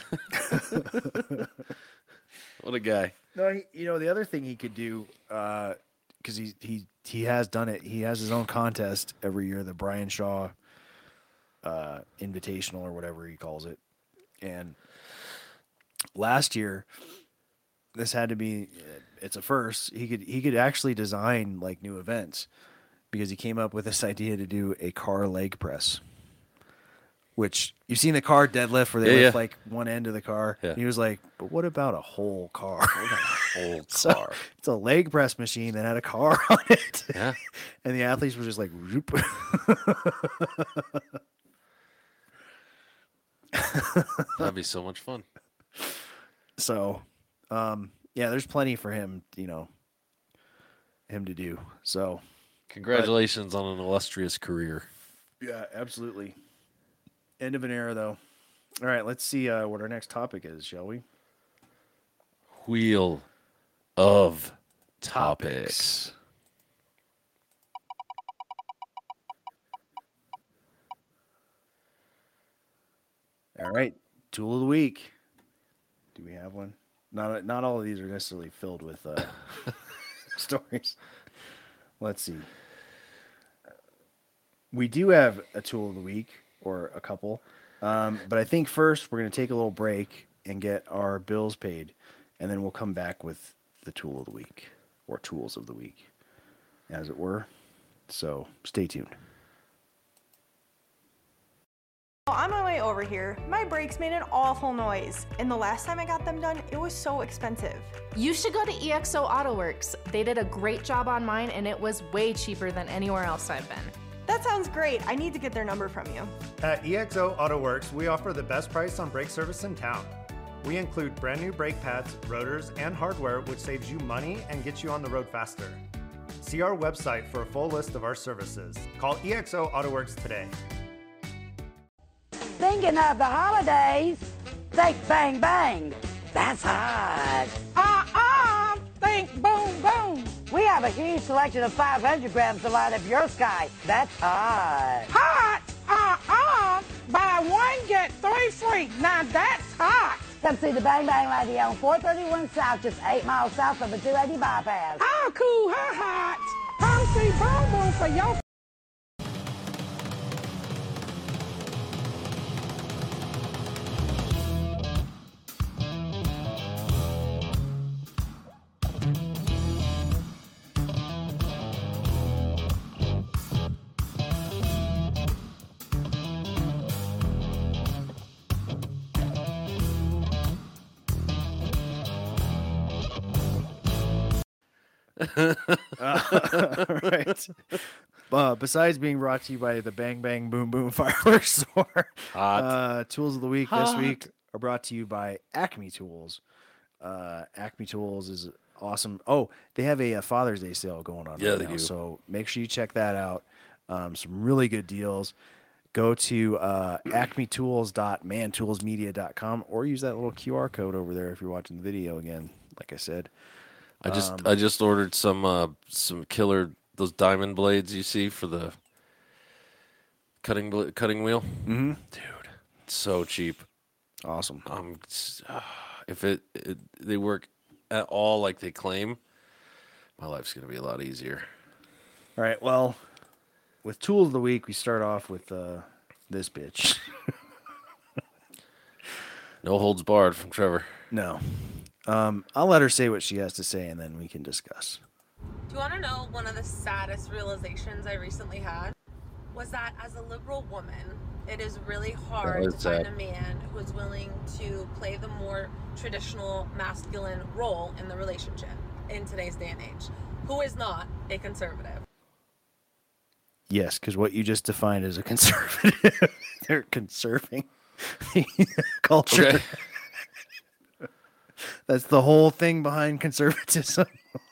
What a guy. No, he, you know, the other thing he could do, because he, he, he has done it, he has his own contest every year, the Brian Shaw uh, Invitational or whatever he calls it. And last year, this had to be, it's a first, he could he could actually design like new events because he came up with this idea to do a car leg press. Which you've seen the car deadlift where they yeah, lift yeah. like one end of the car. Yeah. And he was like, but what about a whole car? A whole So, car. it's a leg press machine that had a car on it. Yeah. And the athletes were just like, whoop. That'd be so much fun. So, um, yeah, there's plenty for him, you know, him to do. So, Congratulations on an illustrious career. yeah, absolutely. End of an era, though. All right, let's see uh, what our next topic is, shall we? Wheel of Topics. All right, tool of the week. Do we have one? Not not all of these are necessarily filled with uh, stories. Let's see. We do have a tool of the week, or a couple, um, but I think first we're going to take a little break and get our bills paid, and then we'll come back with the tool of the week, or tools of the week, as it were. So stay tuned. On my way over here, my brakes made an awful noise, and the last time I got them done, it was so expensive. You should go to E X O Auto Works. They did a great job on mine, and it was way cheaper than anywhere else I've been. That sounds great. I need to get their number from you. At E X O Auto Works, we offer the best price on brake service in town. We include brand new brake pads, rotors, and hardware, which saves you money and gets you on the road faster. See our website for a full list of our services. Call E X O Auto Works today. Thinking of the holidays, think bang bang. That's hot. Uh-uh, think boom boom. We have a huge selection of five hundred grams to light up your sky. That's hot. Hot? Uh-uh. Buy one, get three free. Now that's hot. Come see the Bang Bang Lady on four thirty-one South, just eight miles south of the two eighty bypass. I'll cool her hot. Come see Boom Boom for your uh, right. Uh, besides being brought to you by the Bang Bang Boom Boom Fireworks Store, uh, tools of the week Hot. this week are brought to you by Acme Tools. Uh, Acme Tools is awesome. Oh, they have a, a Father's Day sale going on Yeah, right they now, do. so make sure you check that out. Um, some really good deals. Go to uh, acme tools dot man tools media dot com or use that little Q R code over there if you're watching the video again, like I said. I just Um, I just ordered some uh, some killer those diamond blades you see for the cutting bl- cutting wheel. Mhm. Dude, it's so cheap. Awesome. Um, it's, uh, if it, it they work at all like they claim, my life's gonna be a lot easier. All right, well, with tools of the week, we start off with uh, this bitch. No holds barred from Trevor. No. Um, I'll let her say what she has to say, and then we can discuss. Do you want to know one of the saddest realizations I recently had? Was that as a liberal woman, it is really hard That to is find sad. a man who is willing to play the more traditional masculine role in the relationship in today's day and age, who is not a conservative. Yes, because what you just defined as a conservative, they're conserving the culture. Okay. That's the whole thing behind conservatism.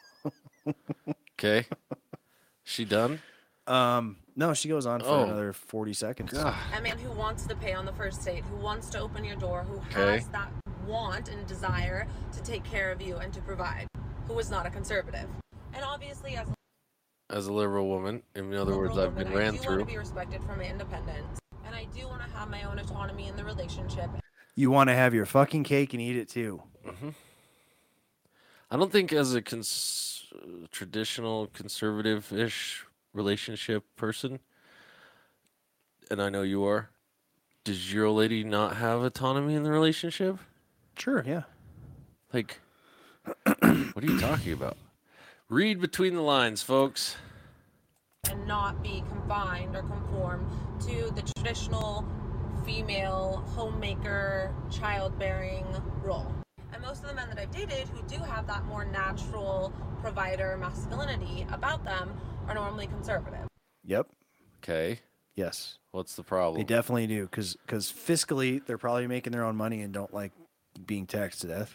Okay. She done? Um, no, she goes on for Oh. another forty seconds. A man who wants to pay on the first date, who wants to open your door, who Okay. has that want and desire to take care of you and to provide, who is not a conservative. And obviously, as as a liberal woman. In other words, I've been ran I do through. want to be respected for my independence, and I do want to have my own autonomy in the relationship. You want to have your fucking cake and eat it too. Mm-hmm. I don't think as a cons- traditional conservative-ish relationship person, and I know you are, does your old lady not have autonomy in the relationship? Sure, yeah. Like, what are you talking about? Read between the lines, folks. And not be confined or conform to the traditional female homemaker, childbearing role. And most of the men that I've dated who do have that more natural provider masculinity about them are normally conservative. Yep. Okay. Yes. What's the problem? They definitely do, because because fiscally, they're probably making their own money and don't like being taxed to death.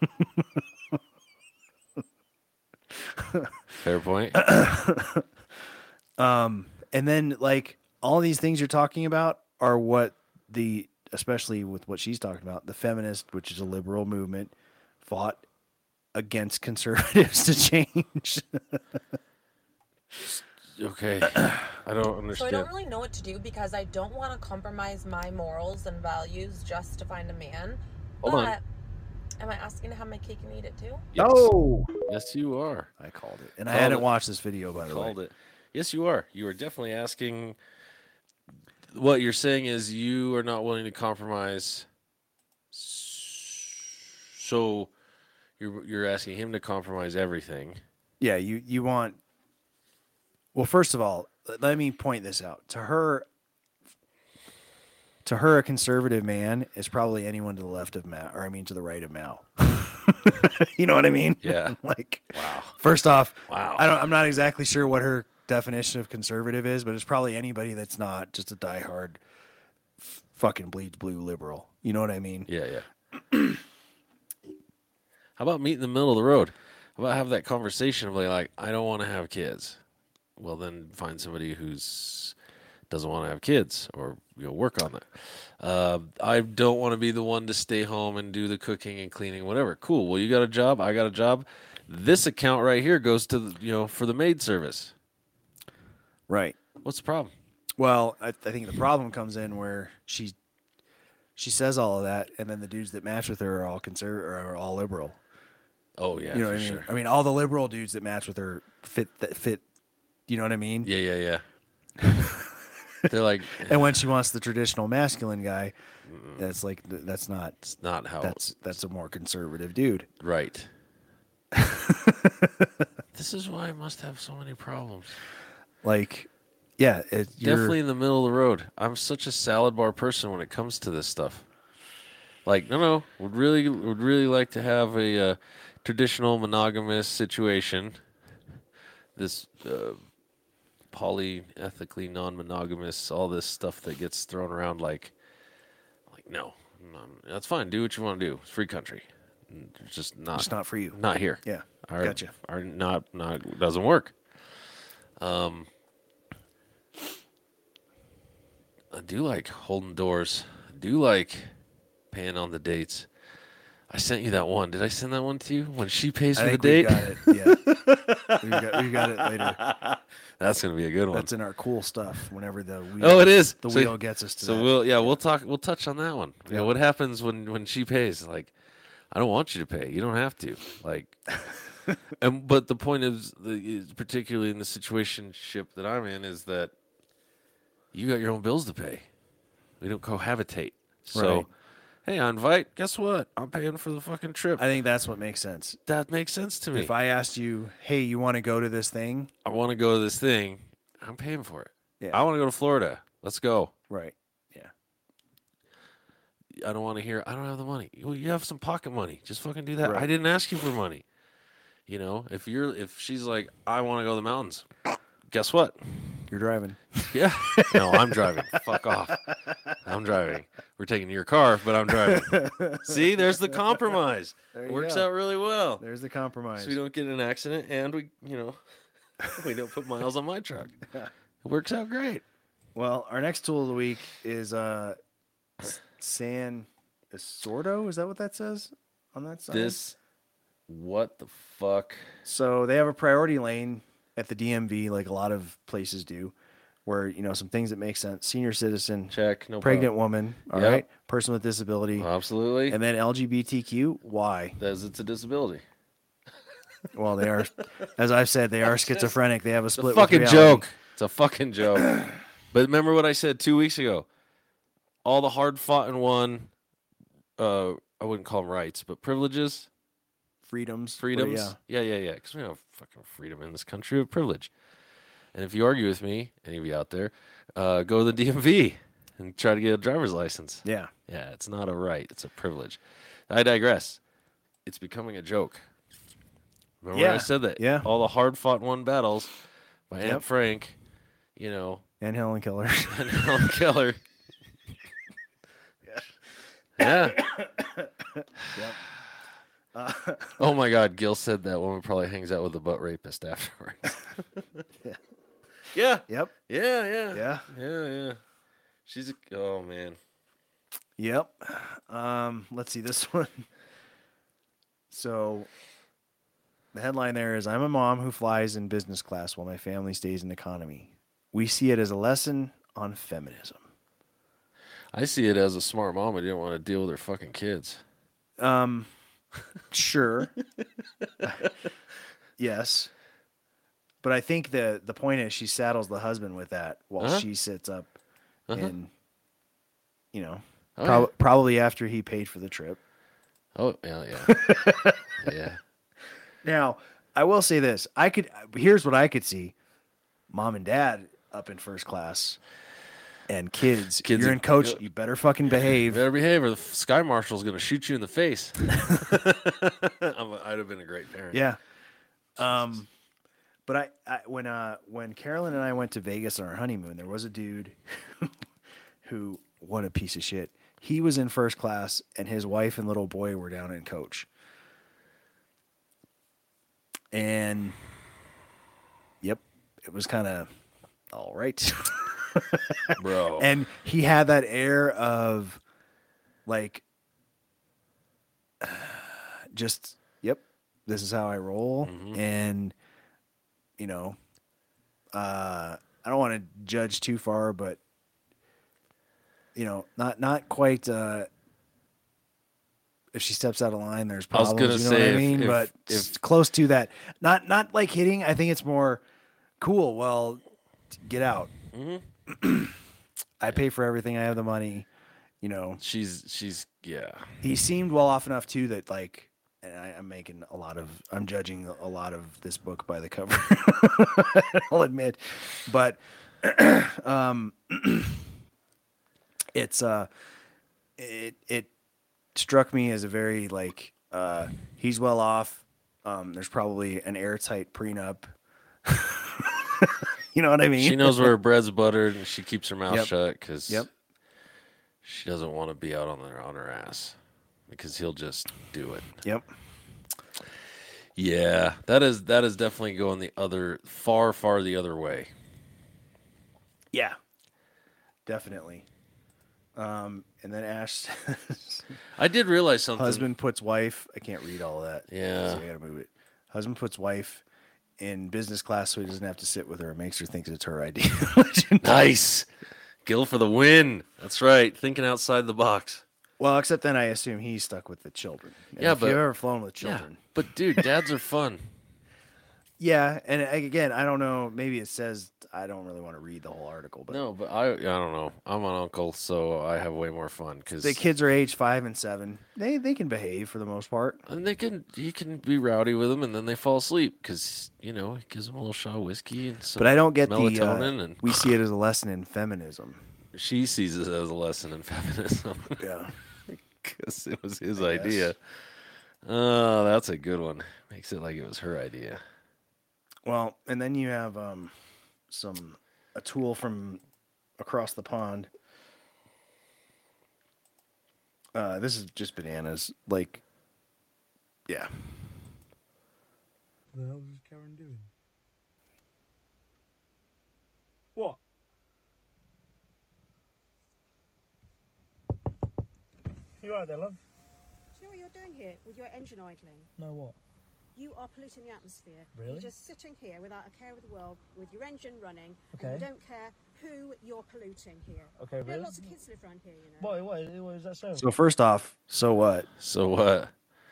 Fair point. um, and then like all these things you're talking about are what the, especially with what she's talking about, the feminist, which is a liberal movement, fought against conservatives to change. Okay. I don't understand. So I don't really know what to do because I don't want to compromise my morals and values just to find a man. Hold but on. am I asking to have my cake and eat it too? Yes. No. Yes, you are. I called it. And I Called hadn't it. watched this video, by the Called way. it. Yes, you are. You are definitely asking. What you're saying is you are not willing to compromise. So you're you're asking him to compromise everything. Yeah, you, you want... Well, first of all, let me point this out. To her, to her, a conservative man is probably anyone to the left of Mao, or I mean to the right of Mao. You know what I mean? Yeah. Like, wow. First off, wow. I don't. I'm not exactly sure what her definition of conservative is, but it's probably anybody that's not just a diehard f- fucking bleeds blue liberal. You know what I mean? Yeah, yeah. How about meet in the middle of the road? How about have that conversation of like, I don't want to have kids. Well, then find somebody who's doesn't want to have kids, or you know, work on that. Uh, I don't want to be the one to stay home and do the cooking and cleaning, whatever. Cool. Well, you got a job. I got a job. This account right here goes to the, you know, for the maid service. Right. What's the problem? Well, I, I think the problem comes in where she she says all of that, and then the dudes that match with her are all conservative, are all liberal. Oh yeah, you know for what I mean? sure. I mean, all the liberal dudes that match with her fit that fit. You know what I mean? Yeah, yeah, yeah. They're like, and when she wants the traditional masculine guy, that's like that's not. It's not how. That's that's a more conservative dude. Right. This is why I must have so many problems. Like, yeah, it, you're, Definitely in the middle of the road. I'm such a salad bar person when it comes to this stuff. Like, no, no, would really, would really like to have a uh, traditional monogamous situation. This uh, polyethically non-monogamous, all this stuff that gets thrown around. Like, like no, no, that's fine. Do what you want to do. It's a free country. It's just not. It's not for you. Not here. Yeah, Our, gotcha. Our not not doesn't work. Um. I do like holding doors. I do like paying on the dates. I sent you that one. Did I send that one to you? When she pays I for the think we date? got it. Yeah, we got, we got it later. That's gonna be a good one. That's in our cool stuff. Whenever the wheel, Oh, it is. the So- wheel gets us to So that. we'll yeah we'll talk we'll touch on that one. You Yeah. know, what happens when when she pays? Like, I don't want you to pay. You don't have to. Like, and but the point is, the, is particularly in the situationship that I'm in, is that you got your own bills to pay. We don't cohabitate. So, Right. hey, I invite. Guess what? I'm paying for the fucking trip. I think that's what makes sense. That makes sense to me. If I asked you, hey, you want to go to this thing? I want to go to this thing. I'm paying for it. Yeah. I want to go to Florida. Let's go. Right. Yeah. I don't want to hear, I don't have the money. Well, you have some pocket money. Just fucking do that. Right. I didn't ask you for money. You know, if you're, if she's like, I want to go to the mountains, guess what? You're driving. Yeah. No, I'm driving. Fuck off. I'm driving. We're taking your car, but I'm driving. See, there's the compromise. There you Works go. out really well. There's the compromise. So we don't get in an accident, and we, you know, we don't put miles on my truck. It works out great. Well, our next tool of the week is uh, San Isordo. Is that what that says on that side? This, what the fuck? So they have a priority lane at the D M V, like a lot of places do, where, you know, some things that make sense. Senior citizen. Check. No pregnant problem. woman. All right. Yep. Person with disability. Absolutely. And then L G B T Q. Why? Because it's a disability. Well, they are, as I've said, they are schizophrenic. They have a It's split a fucking with reality. joke. It's a fucking joke. But remember what I said two weeks ago? All the hard fought and won, uh, I wouldn't call them rights, but privileges. Freedoms. Freedoms. Well, yeah, yeah, yeah. Because we don't have fucking freedom in this country, we have privilege. And if you argue with me, any of you out there, uh, go to the D M V and try to get a driver's license. Yeah. Yeah, it's not a right. It's a privilege. I digress. It's becoming a joke. Remember when Yeah, I said that? yeah. All the hard fought and won battles by Aunt Yep. Frank, you know. And Helen Keller. And Helen Keller. Yeah. Yep. Uh, Oh my God, Gil said that woman probably hangs out with the butt rapist afterwards. Yeah. Yeah. Yep. Yeah, yeah. Yeah. Yeah, yeah. She's a, oh man. Yep. Um, let's see this one. So the headline there is, I'm a mom who flies in business class while my family stays in economy. We see it as a lesson on feminism. I see it as a smart mom who didn't want to deal with her fucking kids. Um, sure. Yes. But I think the, the point is she saddles the husband with that while Uh-huh. she sits up Uh-huh. and, you know, Oh, prob- yeah. probably after he paid for the trip. Oh, yeah, yeah. Yeah. Now, I will say this. I could here's what I could see. Mom and dad up in first class and kids, Kids you're are- in coach, you better fucking behave. You better behave or the Sky Marshal's going to shoot you in the face. I'm a, I'd have been a great parent. Yeah. Um but I, I when uh when Carolyn and I went to Vegas on our honeymoon, there was a dude who, what a piece of shit. He was in first class and his wife and little boy were down in coach. And yep, it was kind of all right. Bro. And he had that air of like just, yep, this is how I roll. Mm-hmm. And you know, uh I don't want to judge too far, but you know, not not quite uh if she steps out of line, there's I was problems. gonna you know say what I if- mean? if- but if- it's close to that. Not not like hitting. I think it's more cool. Well, get out. Mm-hmm. I pay for everything. I have the money. You know, she's she's yeah. He seemed well off enough too that like, and I, I'm making a lot of, I'm judging a lot of this book by the cover. I'll admit, but um, it's uh, it it struck me as a very like uh, he's well off. Um, there's probably an airtight prenup. You know what I mean? She knows where her bread's buttered, and she keeps her mouth Yep. shut because Yep. she doesn't want to be out on her on her ass because he'll just do it. Yep. Yeah, that is that is definitely going the other far far the other way. Yeah, definitely. Um, and then Ash says, I did realize something. Husband puts wife. I can't read all of that. Yeah. So I gotta move it. Husband puts wife in business class so he doesn't have to sit with her. It makes her think it's her idea. Nice. Gil for the win. That's right. Thinking outside the box. Well, except then I assume he's stuck with the children. And Yeah, if but you've ever flown with yeah, children. but dude, dads are fun. Yeah, and again, I don't know. Maybe it says I don't really want to read the whole article, but No, but I I don't know. I'm an uncle, so I have way more fun because the kids are age five and seven. They they can behave for the most part. and they can you can be rowdy with them, and then they fall asleep because you know it gives them a little shot of whiskey and some But I don't get the. melatonin, Uh, and we see it as a lesson in feminism. she sees it as a lesson in feminism. Yeah, because it was his I idea. guess. Oh, that's a good one. Makes it like it was her idea. Well, and then you have um, some a tool from across the pond. Uh, this is just bananas. Like, yeah. What the hell is Karen doing? What? You right there, love? Do you know what you're doing here with your engine idling? No, what? You are polluting the atmosphere. Really? You're just sitting here without a care of the world, with your engine running, Okay. and you don't care who you're polluting here. Okay, There really? are lots of kids live around here, you know. What, what, what is that so? So first off, so what? So what?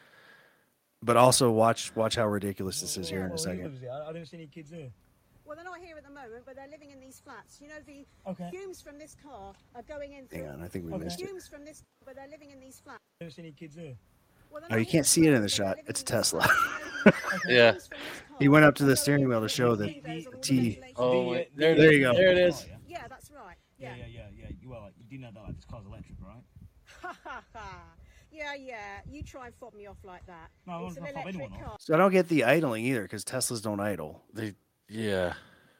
But also watch watch how ridiculous this is here in a second. I, I don't see any kids here. Well, they're not here at the moment, but they're living in these flats. You know, the Okay. fumes from this car are going in. Hang through- on, I think we Okay. missed it. Fumes from this, but they're living in these flats. I don't see any kids here. Oh, you can't see it in the shot. It's a Tesla. Yeah. He went up to the steering wheel to show the T. Oh, wait, there, there it you is. go. There it is. Yeah, that's right. Yeah, yeah, yeah, yeah. You, well, you do know that like, this car's electric, right? Ha ha ha. Yeah, yeah. You try and fob me off like that. No, I it's an wasn't fobbing electric anyone car. So I don't get the idling either because Teslas don't idle. They, yeah.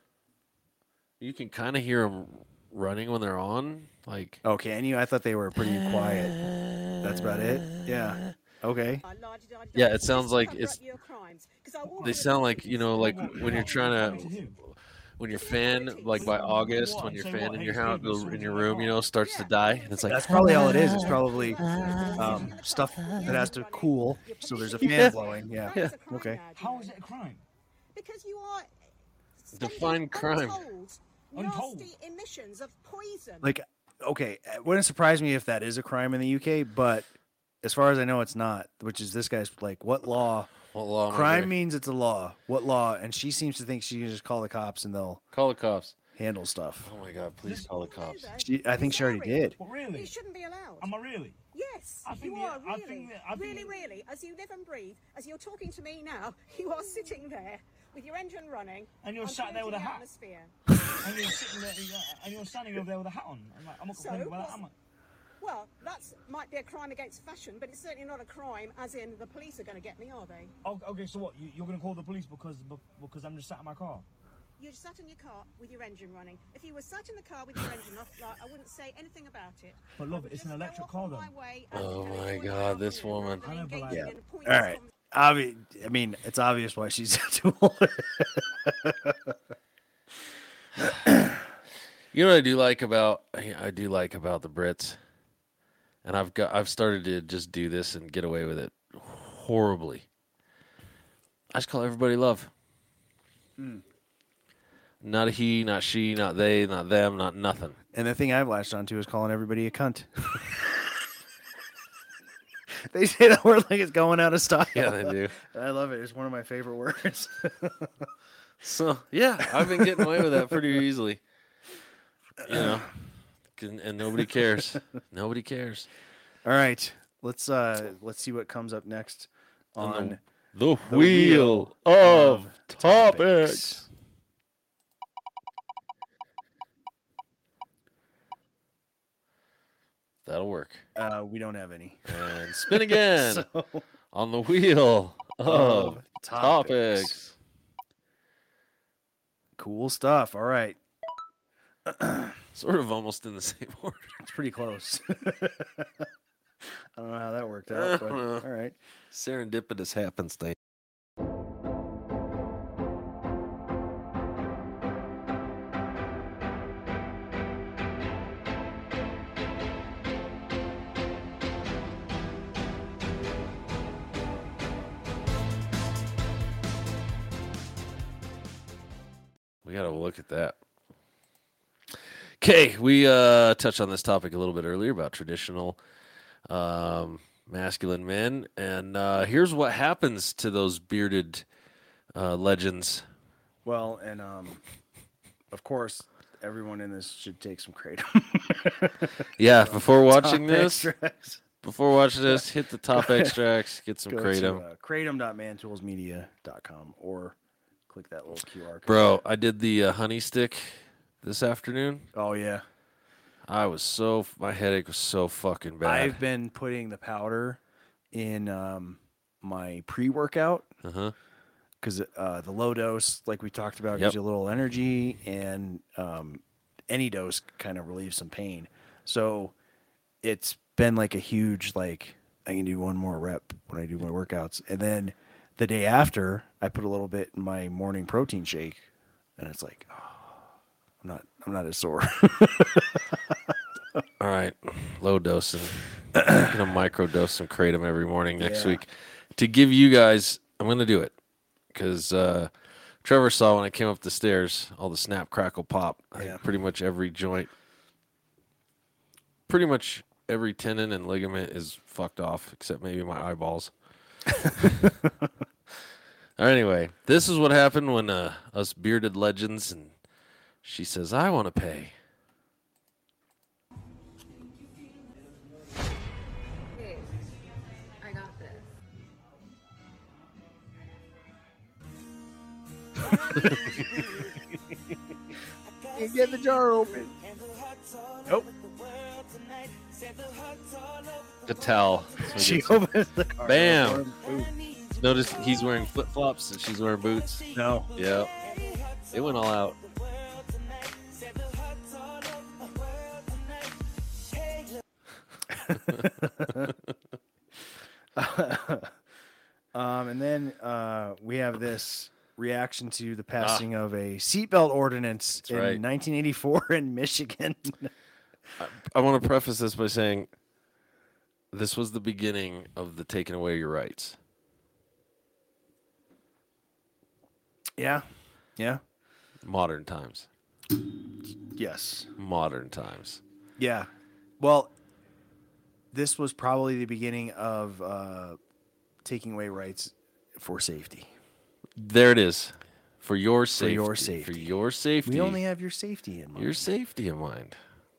You can kind of hear them running when they're on. Like, okay, I knew. I thought they were pretty quiet. That's about it. Yeah. Okay. yeah, it sounds like it's. They sound like you know, like when you're trying to, when your fan, like by August, when your fan in your house, in your room, you know, starts to die, and it's like That's probably all it is. It's probably um, stuff that has to cool, so there's a fan Yeah. blowing. Yeah. Yeah. Okay. How is it a crime? Because you are define crime. untold nasty emissions of poison. Like, okay, it wouldn't surprise me if that is a crime in the U K, but as far as I know, it's not. Which is this guy's like, what law? What law? am I Crime doing? means it's a law. What law? And she seems to think she can just call the cops and they'll Call the cops. handle stuff. Oh my God! Please call the cops. She, I think she already did. Well, really? You shouldn't be allowed. Am I really? Yes, I think you the- are I really, think that- I think really, that- really. As you live and breathe, as you're talking to me now, you are sitting there with your engine running, And you're sat there with a polluting the hat. atmosphere. And you're sitting there, and you're standing over there with a hat on. I'm, like, I'm not So, complaining about that, what's- am I? Well, that's might be a crime against fashion, but it's certainly not a crime. As in, the police are going to get me, are they? Oh, okay, so what? You, you're going to call the police because because I'm just sat in my car? You're sat in your car with your engine running. If you were sat in the car with your engine off, like, I wouldn't say anything about it. But love, it's an electric car, though. Oh my God! This woman. Yeah. All right. Obvi- I mean, it's obvious why she's a tool. You know what I do like about I I do like about the Brits, and I've got I've started to just do this and get away with it horribly. I just call everybody love. Hmm. Not a he, not she, not they, not them, not nothing. And the thing I've latched onto is calling everybody a cunt. They say that word like it's going out of style. Yeah, they do. I love it. It's one of my favorite words. So yeah, I've been getting away with that pretty easily. You know, and, and nobody cares. Nobody cares. All right, let's uh let's see what comes up next On on the wheel of topics. That'll work. Uh, we don't have any. And spin again So- on the wheel of Of topics. topics. Cool stuff. All right. Sort of almost in the same order. It's pretty close. I don't know how that worked out, but all right. Serendipitous happenstance. We got to look at that. Okay, we uh, touched on this topic a little bit earlier about traditional um, masculine men, and uh, here's what happens to those bearded uh, legends. Well, and um, of course, everyone in this should take some kratom. Yeah, before watching Top this, extracts. before watching this, hit the top extracts, get some Go kratom. To, uh, kratom dot man tools media dot com or click that little Q R code. Bro, I did the uh, honey stick this afternoon. Oh yeah, I was so my headache was so fucking bad. I've been putting the powder in um, my pre-workout. Uh huh. Because uh, the low dose, like we talked about, Yep. gives you a little energy, and um, any dose kind of relieves some pain. So it's been like a huge, like, I can do one more rep when I do my workouts. And then the day after, I put a little bit in my morning protein shake, and it's like, oh, I'm not, I'm not as sore. All right, low dose and you know, micro dose some kratom every morning next Yeah. week to give you guys I'm going to do it because uh, Trevor saw when I came up the stairs all the snap, crackle, pop. Yeah. Like pretty much every joint, pretty much every tendon and ligament is fucked off except maybe my eyeballs. Anyway, this is what happened when uh, us bearded legends, and she says, I want to pay. Hey, I got this. Can't get the jar open. Nope. To tell. She opens the car. Bam. Notice he's wearing flip flops and she's wearing boots. No. Yep. It went all out. um, and then uh, we have this reaction to the passing ah. of a seatbelt ordinance That's in right. nineteen eighty-four in Michigan. I, I want to preface this by saying this was the beginning of the taking away your rights. Yeah. Yeah. Modern times. Yes. Modern times. Yeah. Well, this was probably the beginning of uh, taking away rights for safety. There it is. For your safety. For your safety. For your safety. We only have your safety in mind. Your safety in mind.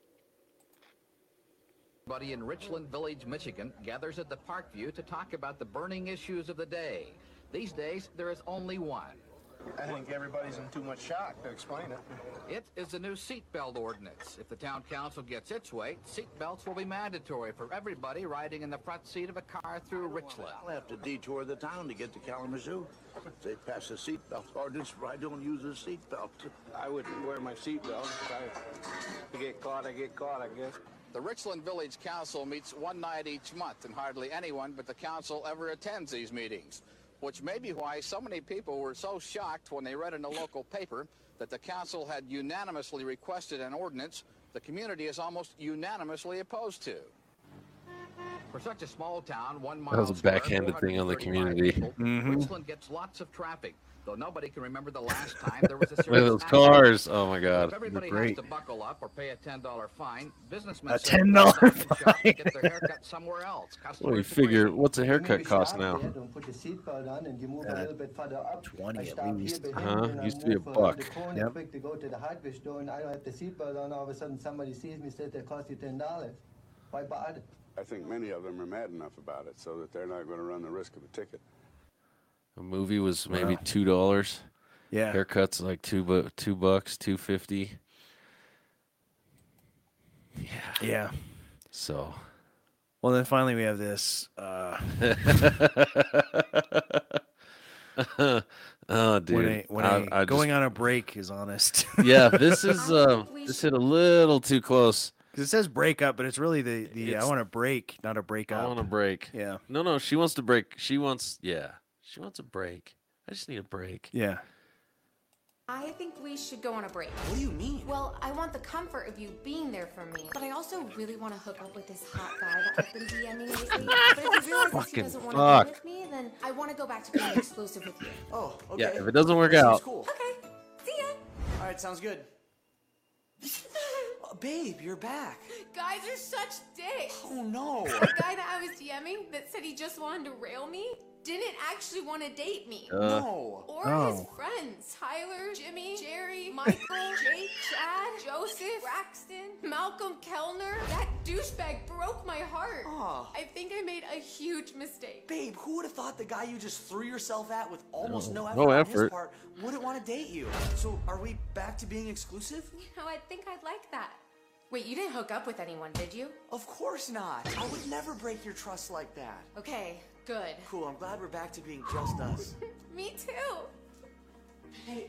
Everybody in Richland Village, Michigan, gathers at the Parkview to talk about the burning issues of the day. These days, there is only one. I think everybody's in too much shock to explain it. It is the new seatbelt ordinance. If the town council gets its way, seatbelts will be mandatory for everybody riding in the front seat of a car through Richland. I'll have to detour the town to get to Kalamazoo. If they pass a seatbelt ordinance, I don't use a seatbelt. I wouldn't wear my seatbelt. If I get caught, I get caught, I guess. The Richland Village Council meets one night each month, and hardly anyone but the council ever attends these meetings, which may be why so many people were so shocked when they read in a local paper that the council had unanimously requested an ordinance the community is almost unanimously opposed to. For such a small town, one mile That was a square, backhanded thing on the community. people, Mhm. Richland gets lots of traffic, though nobody can remember the last time there was a Look at serious those accident. cars. Oh my God. If everybody They're has great. to buckle up or pay a ten dollar fine, businessmen A say ten they'll dollar stop and shop and get their haircut somewhere else. What do you figure? What's a haircut cost now? Don't put the seatbelt on and you move a little bit further up. twenty I at stop least. here behind Uh-huh. you and I Used to be a move, uh, buck. the corner Yep. quick to go to the hardware store and I don't have the seatbelt on. All of a sudden somebody sees me, says it cost you ten dollars. Why bother? I think many of them are mad enough about it so that they're not going to run the risk of a ticket. A movie was maybe Wow. two dollars. Yeah. Haircuts like two bu- two bucks, two fifty. Yeah. Yeah. So. Well, then finally we have this. Uh, oh, dude. When a, when I- a I going just- on a break is honest. Yeah, this is um, this hit a little too close. Because it says break up, but it's really the, the I It's- want to break, not a break up. I want a break. Yeah. No, no, she wants to break. She wants, yeah, she wants a break. I just need a break. Yeah. I think we should go on a break. What do you mean? Well, I want the comfort of you being there for me, but I also really want to hook up with this hot guy that I've been DMing lately. But if he realizes he Fucking doesn't want fuck. to be with me, then I want to go back to being exclusive with you. Oh, okay. Yeah, if it doesn't work Seems out. Cool. Okay, see ya. All right, sounds good. Oh, babe, you're back. Guys are such dicks. Oh no. The guy that I was DMing that said he just wanted to rail me didn't actually want to date me. Uh, no. Or Oh. his friends. Tyler, Jimmy, Jerry, Michael, Jake, Chad, Joseph, Braxton, Malcolm Kellner. That douchebag broke my heart. Aw. I think I made a huge mistake. Babe, who would have thought the guy you just threw yourself at with almost No- no effort no on his effort. part wouldn't want to date you? So are we back to being exclusive? You know, I think I'd like that. Wait, you didn't hook up with anyone, did you? Of course not. I would never break your trust like that. Okay, good. Cool, I'm glad we're back to being just us. Me too. Hey,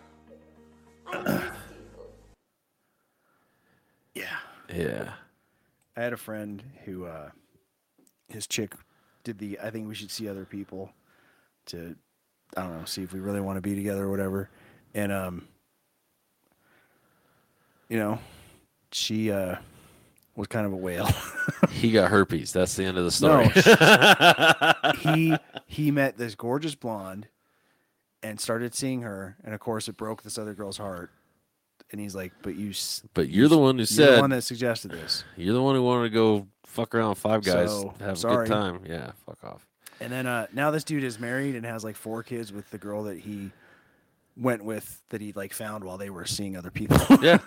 Yeah. Yeah. I had a friend who, uh, his chick did the, I think we should see other people to, I don't know, see if we really want to be together or whatever. And, um, you know, she, uh, was kind of a whale. He got herpes. That's the end of the story. No, he he met this gorgeous blonde and started seeing her, and of course it broke this other girl's heart. And he's like, "But you, s- But you're the one who you're said the one that suggested this." You're the one who wanted to go fuck around with five guys, So, have sorry. a good time. Yeah, fuck off. And then uh, now this dude is married and has like four kids with the girl that he went with, that he like found while they were seeing other people. Yeah.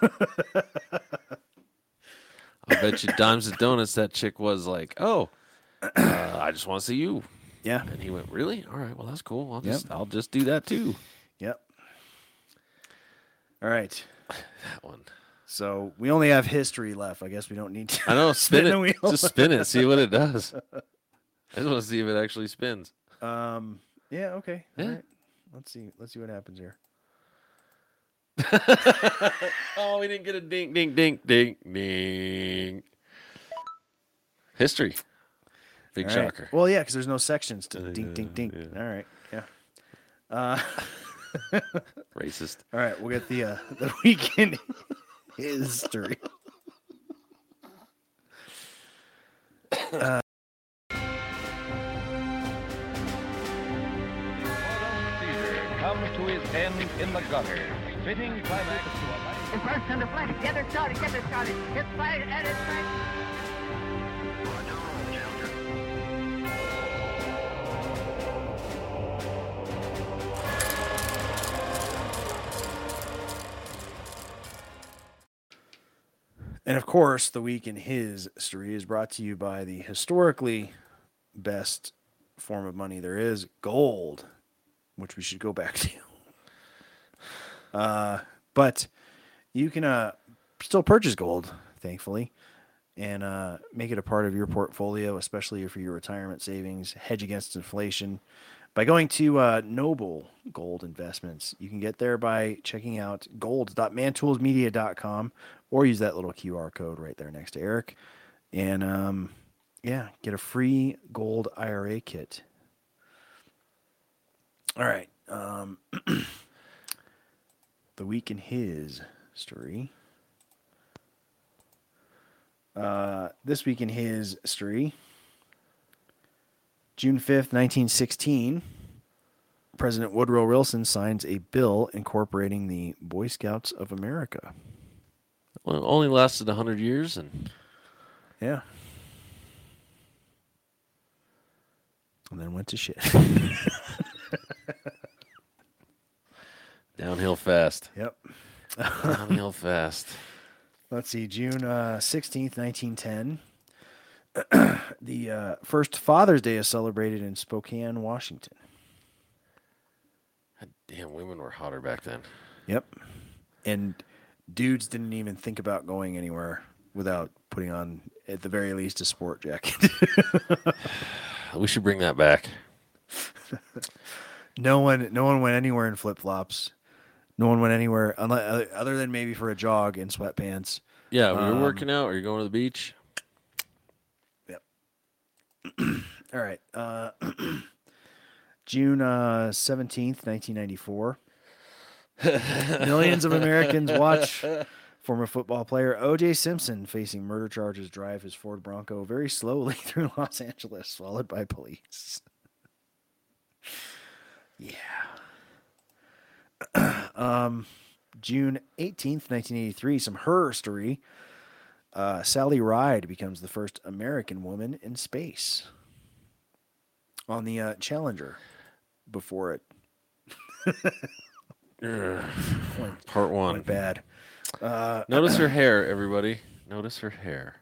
I bet you dimes and donuts that chick was like, "Oh, uh, I just want to see you." Yeah. And he went, "Really? All right. Well, that's cool. I'll Yep. just I'll just do that too." Yep. All right. That one. So we only have history left. I guess we don't need to. I know. Spin the it. wheel. Just spin it. See what it does. I just want to see if it actually spins. Um. Yeah. Okay. Yeah. All right. Let's see. Let's see what happens here. Oh, we didn't get a ding, ding, ding, ding, ding. History. Big All right. shocker. Well, yeah, because there's no sections to Uh, ding, ding, ding. yeah. All right. Yeah. Uh, Racist. All right. We'll get the uh, the weekend history. Uh, Comes to his end in the gutter. Fitting climax to a life. And first on the flag, get her started, get her started. It's fired and it's fired. And of course, the week in his history is brought to you by the historically best form of money there is, gold, which we should go back to. Uh, but you can uh, still purchase gold, thankfully, and uh, make it a part of your portfolio, especially for your retirement savings, hedge against inflation. By going to uh, Noble Gold Investments, you can get there by checking out gold dot mantoolsmedia dot com or use that little Q R code right there next to Eric. And um, yeah, get a free gold I R A kit. All right. Um, the week in his story. Uh, this week in his story. June fifth, nineteen sixteen, President Woodrow Wilson signs a bill incorporating the Boy Scouts of America. Well, it only lasted one hundred years, and yeah. And then went to shit. Downhill fast. Yep. Downhill fast. Let's see, June uh, sixteenth, nineteen ten. The uh, first Father's Day is celebrated in Spokane, Washington. God damn, women were hotter back then. Yep. And dudes didn't even think about going anywhere without putting on, at the very least, a sport jacket. We should bring that back. No one, no one went anywhere in flip flops. No one went anywhere unless, other than maybe for a jog in sweatpants. Yeah, when you're Um, working out or you're going to the beach. Yep. All right. Uh, June uh, seventeenth, nineteen ninety-four. Millions of Americans watch former football player O J Simpson facing murder charges drive his Ford Bronco very slowly through Los Angeles, followed by police. Yeah. um, June eighteenth, nineteen eighty-three, some her story. Uh, Sally Ride becomes the first American woman in space on the uh, Challenger before it. went, Part one. went bad. Uh, Notice her hair, everybody. Notice her hair.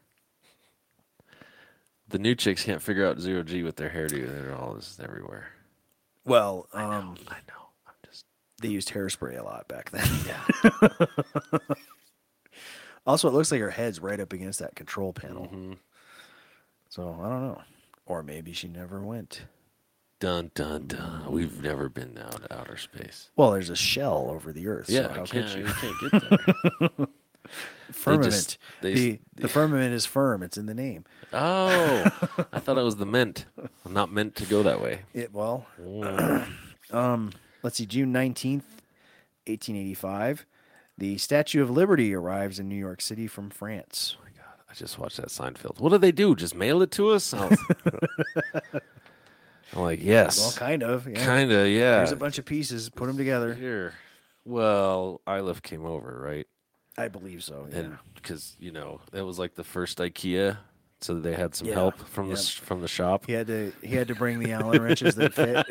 The new chicks can't figure out zero G with their hairdo. They're all just everywhere. Well, um, I know. I know. I'm just. They used hairspray a lot back then. Yeah. Also, it looks like her head's right up against that control panel. Mm-hmm. So I don't know. Or maybe she never went. Dun dun dun. We've never been out to outer space. Well, there's a shell over the Earth. Yeah, so how I could can't, you? you can't get there. Firmament. just- they- the, the firmament is firm. It's in the name. Oh, I thought it was the meant. I'm not meant to go that way. It well. Mm. um, let's see. June nineteenth, eighteen eighty-five. The Statue of Liberty arrives in New York City from France. I just watched that Seinfeld. What did they do? Just mail it to us? I'm like, yes. Well, kind of. Yeah. Kind of, yeah. Here's a bunch of pieces. Put them together. Here. Well, Iliff came over, right? I believe so, yeah. And because, you know, that was like the first IKEA, so they had some Yeah, help from yeah. the s- from the shop. He had to he had to bring the Allen wrenches that fit.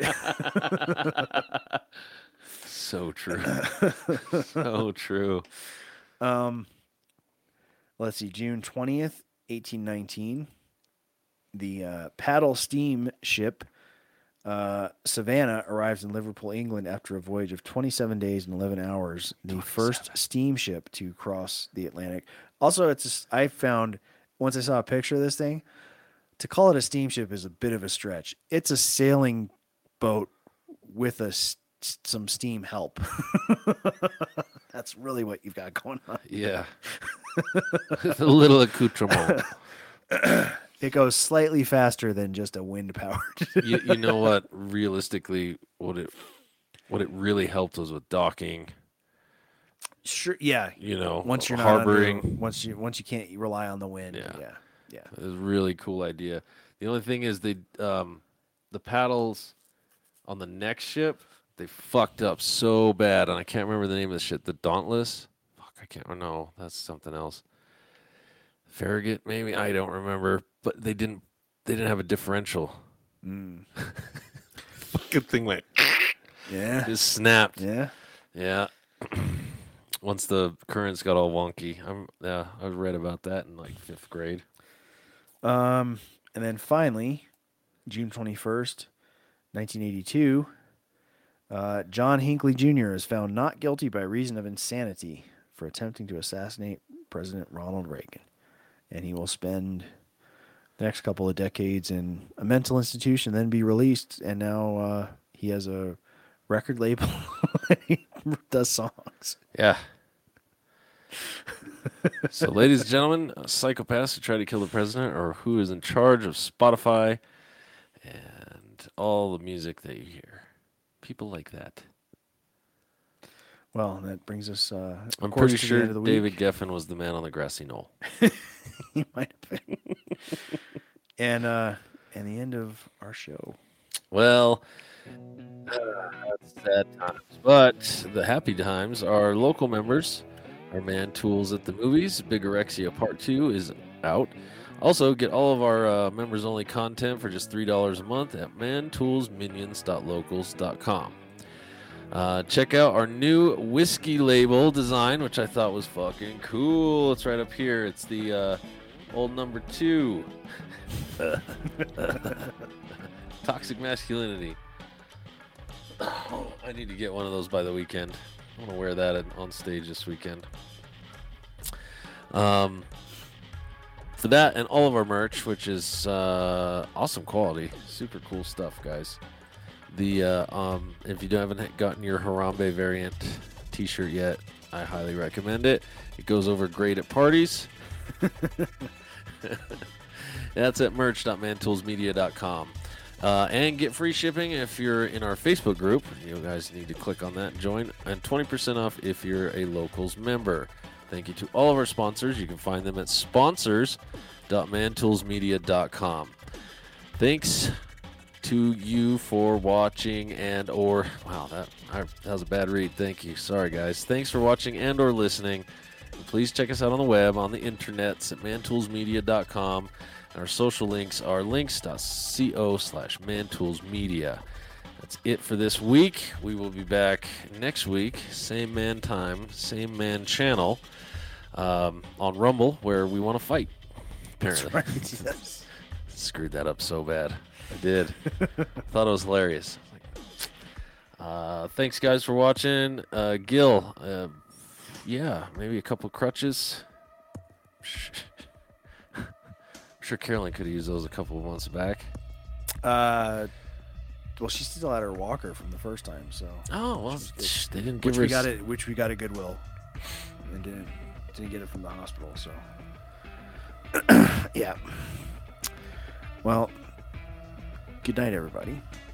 So true. So true. Um, let's see, June twentieth, eighteen nineteen, the uh, paddle steam ship uh, Savannah arrives in Liverpool, England after a voyage of twenty-seven days and eleven hours, the first steamship to cross the Atlantic. Also, it's just, I found, once I saw a picture of this thing, to call it a steamship is a bit of a stretch. It's a sailing boat with a s- some steam help. That's really what you've got going on. Yeah. With a little accoutrement. It goes slightly faster than just a wind powered. you, you know what? Realistically, what it what it really helped was with docking. Sure. Yeah. You know, once you're not harboring. under, once you once you can't rely on the wind. Yeah. Yeah. Yeah. It was a really cool idea. The only thing is they um the paddles on the next ship, they fucked up so bad, and I can't remember the name of the ship. The Dauntless? Fuck, I can't no, that's something else. Farragut, maybe? I don't remember. But they didn't they didn't have a differential. Mm. Fucking thing went Yeah. just snapped. Yeah. Yeah. Once the currents got all wonky. I'm yeah, I read about that in like fifth grade. Um, and then finally, June twenty-first, nineteen eighty-two, uh, John Hinckley Junior is found not guilty by reason of insanity for attempting to assassinate President Ronald Reagan. And he will spend the next couple of decades in a mental institution, then be released. And now uh, he has a record label and he does songs. Yeah. So, ladies and gentlemen, psychopaths who try to kill the president, or who is in charge of Spotify and all the music that you hear. People like that. Well, that brings us. Uh, of I'm course, pretty to the sure end of the David week. Geffen was the man on the grassy knoll. He might have been. and uh, and the end of our show. Well, uh, that's sad times. But the happy times are local members. Our Man Tools at the Movies, Bigorexia Part two is out. Also, get all of our uh, members-only content for just three dollars a month at man tools minions dot locals dot com. Uh, check out our new whiskey label design, which I thought was fucking cool. It's right up here. It's the uh, old number two. Toxic masculinity. I need to get one of those by the weekend. I want to wear that on stage this weekend. Um, for that and all of our merch, which is uh, awesome quality, super cool stuff, guys. The uh, um, if you haven't gotten your Harambe variant T-shirt yet, I highly recommend it. It goes over great at parties. That's at merch dot man tools media dot com. Uh, and get free shipping if you're in our Facebook group. You guys need to click on that and join. And twenty percent off if you're a Locals member. Thank you to all of our sponsors. You can find them at sponsors dot man tools media dot com. Thanks to you for watching and or... Wow, that, I, that was a bad read. Thank you. Sorry, guys. Thanks for watching and or listening. And please check us out on the web, on the internets at man tools media dot com. Our social links are links dot co slash mantoolsmedia. That's it for this week. We will be back next week, same man time, same man channel, um, on Rumble, where we want to fight, apparently. That's right, yes. Screwed that up so bad. I did. Thought it was hilarious. Uh, thanks, guys, for watching. Uh, Gil, uh, yeah, maybe a couple crutches. Sure, Carolyn could have used those a couple of months back. Uh, well, she still had her walker from the first time, so. Oh well, shh, they didn't give which her. we s- got it. Which we got at Goodwill, and didn't didn't get it from the hospital. So. Yeah. Well. Good night, everybody.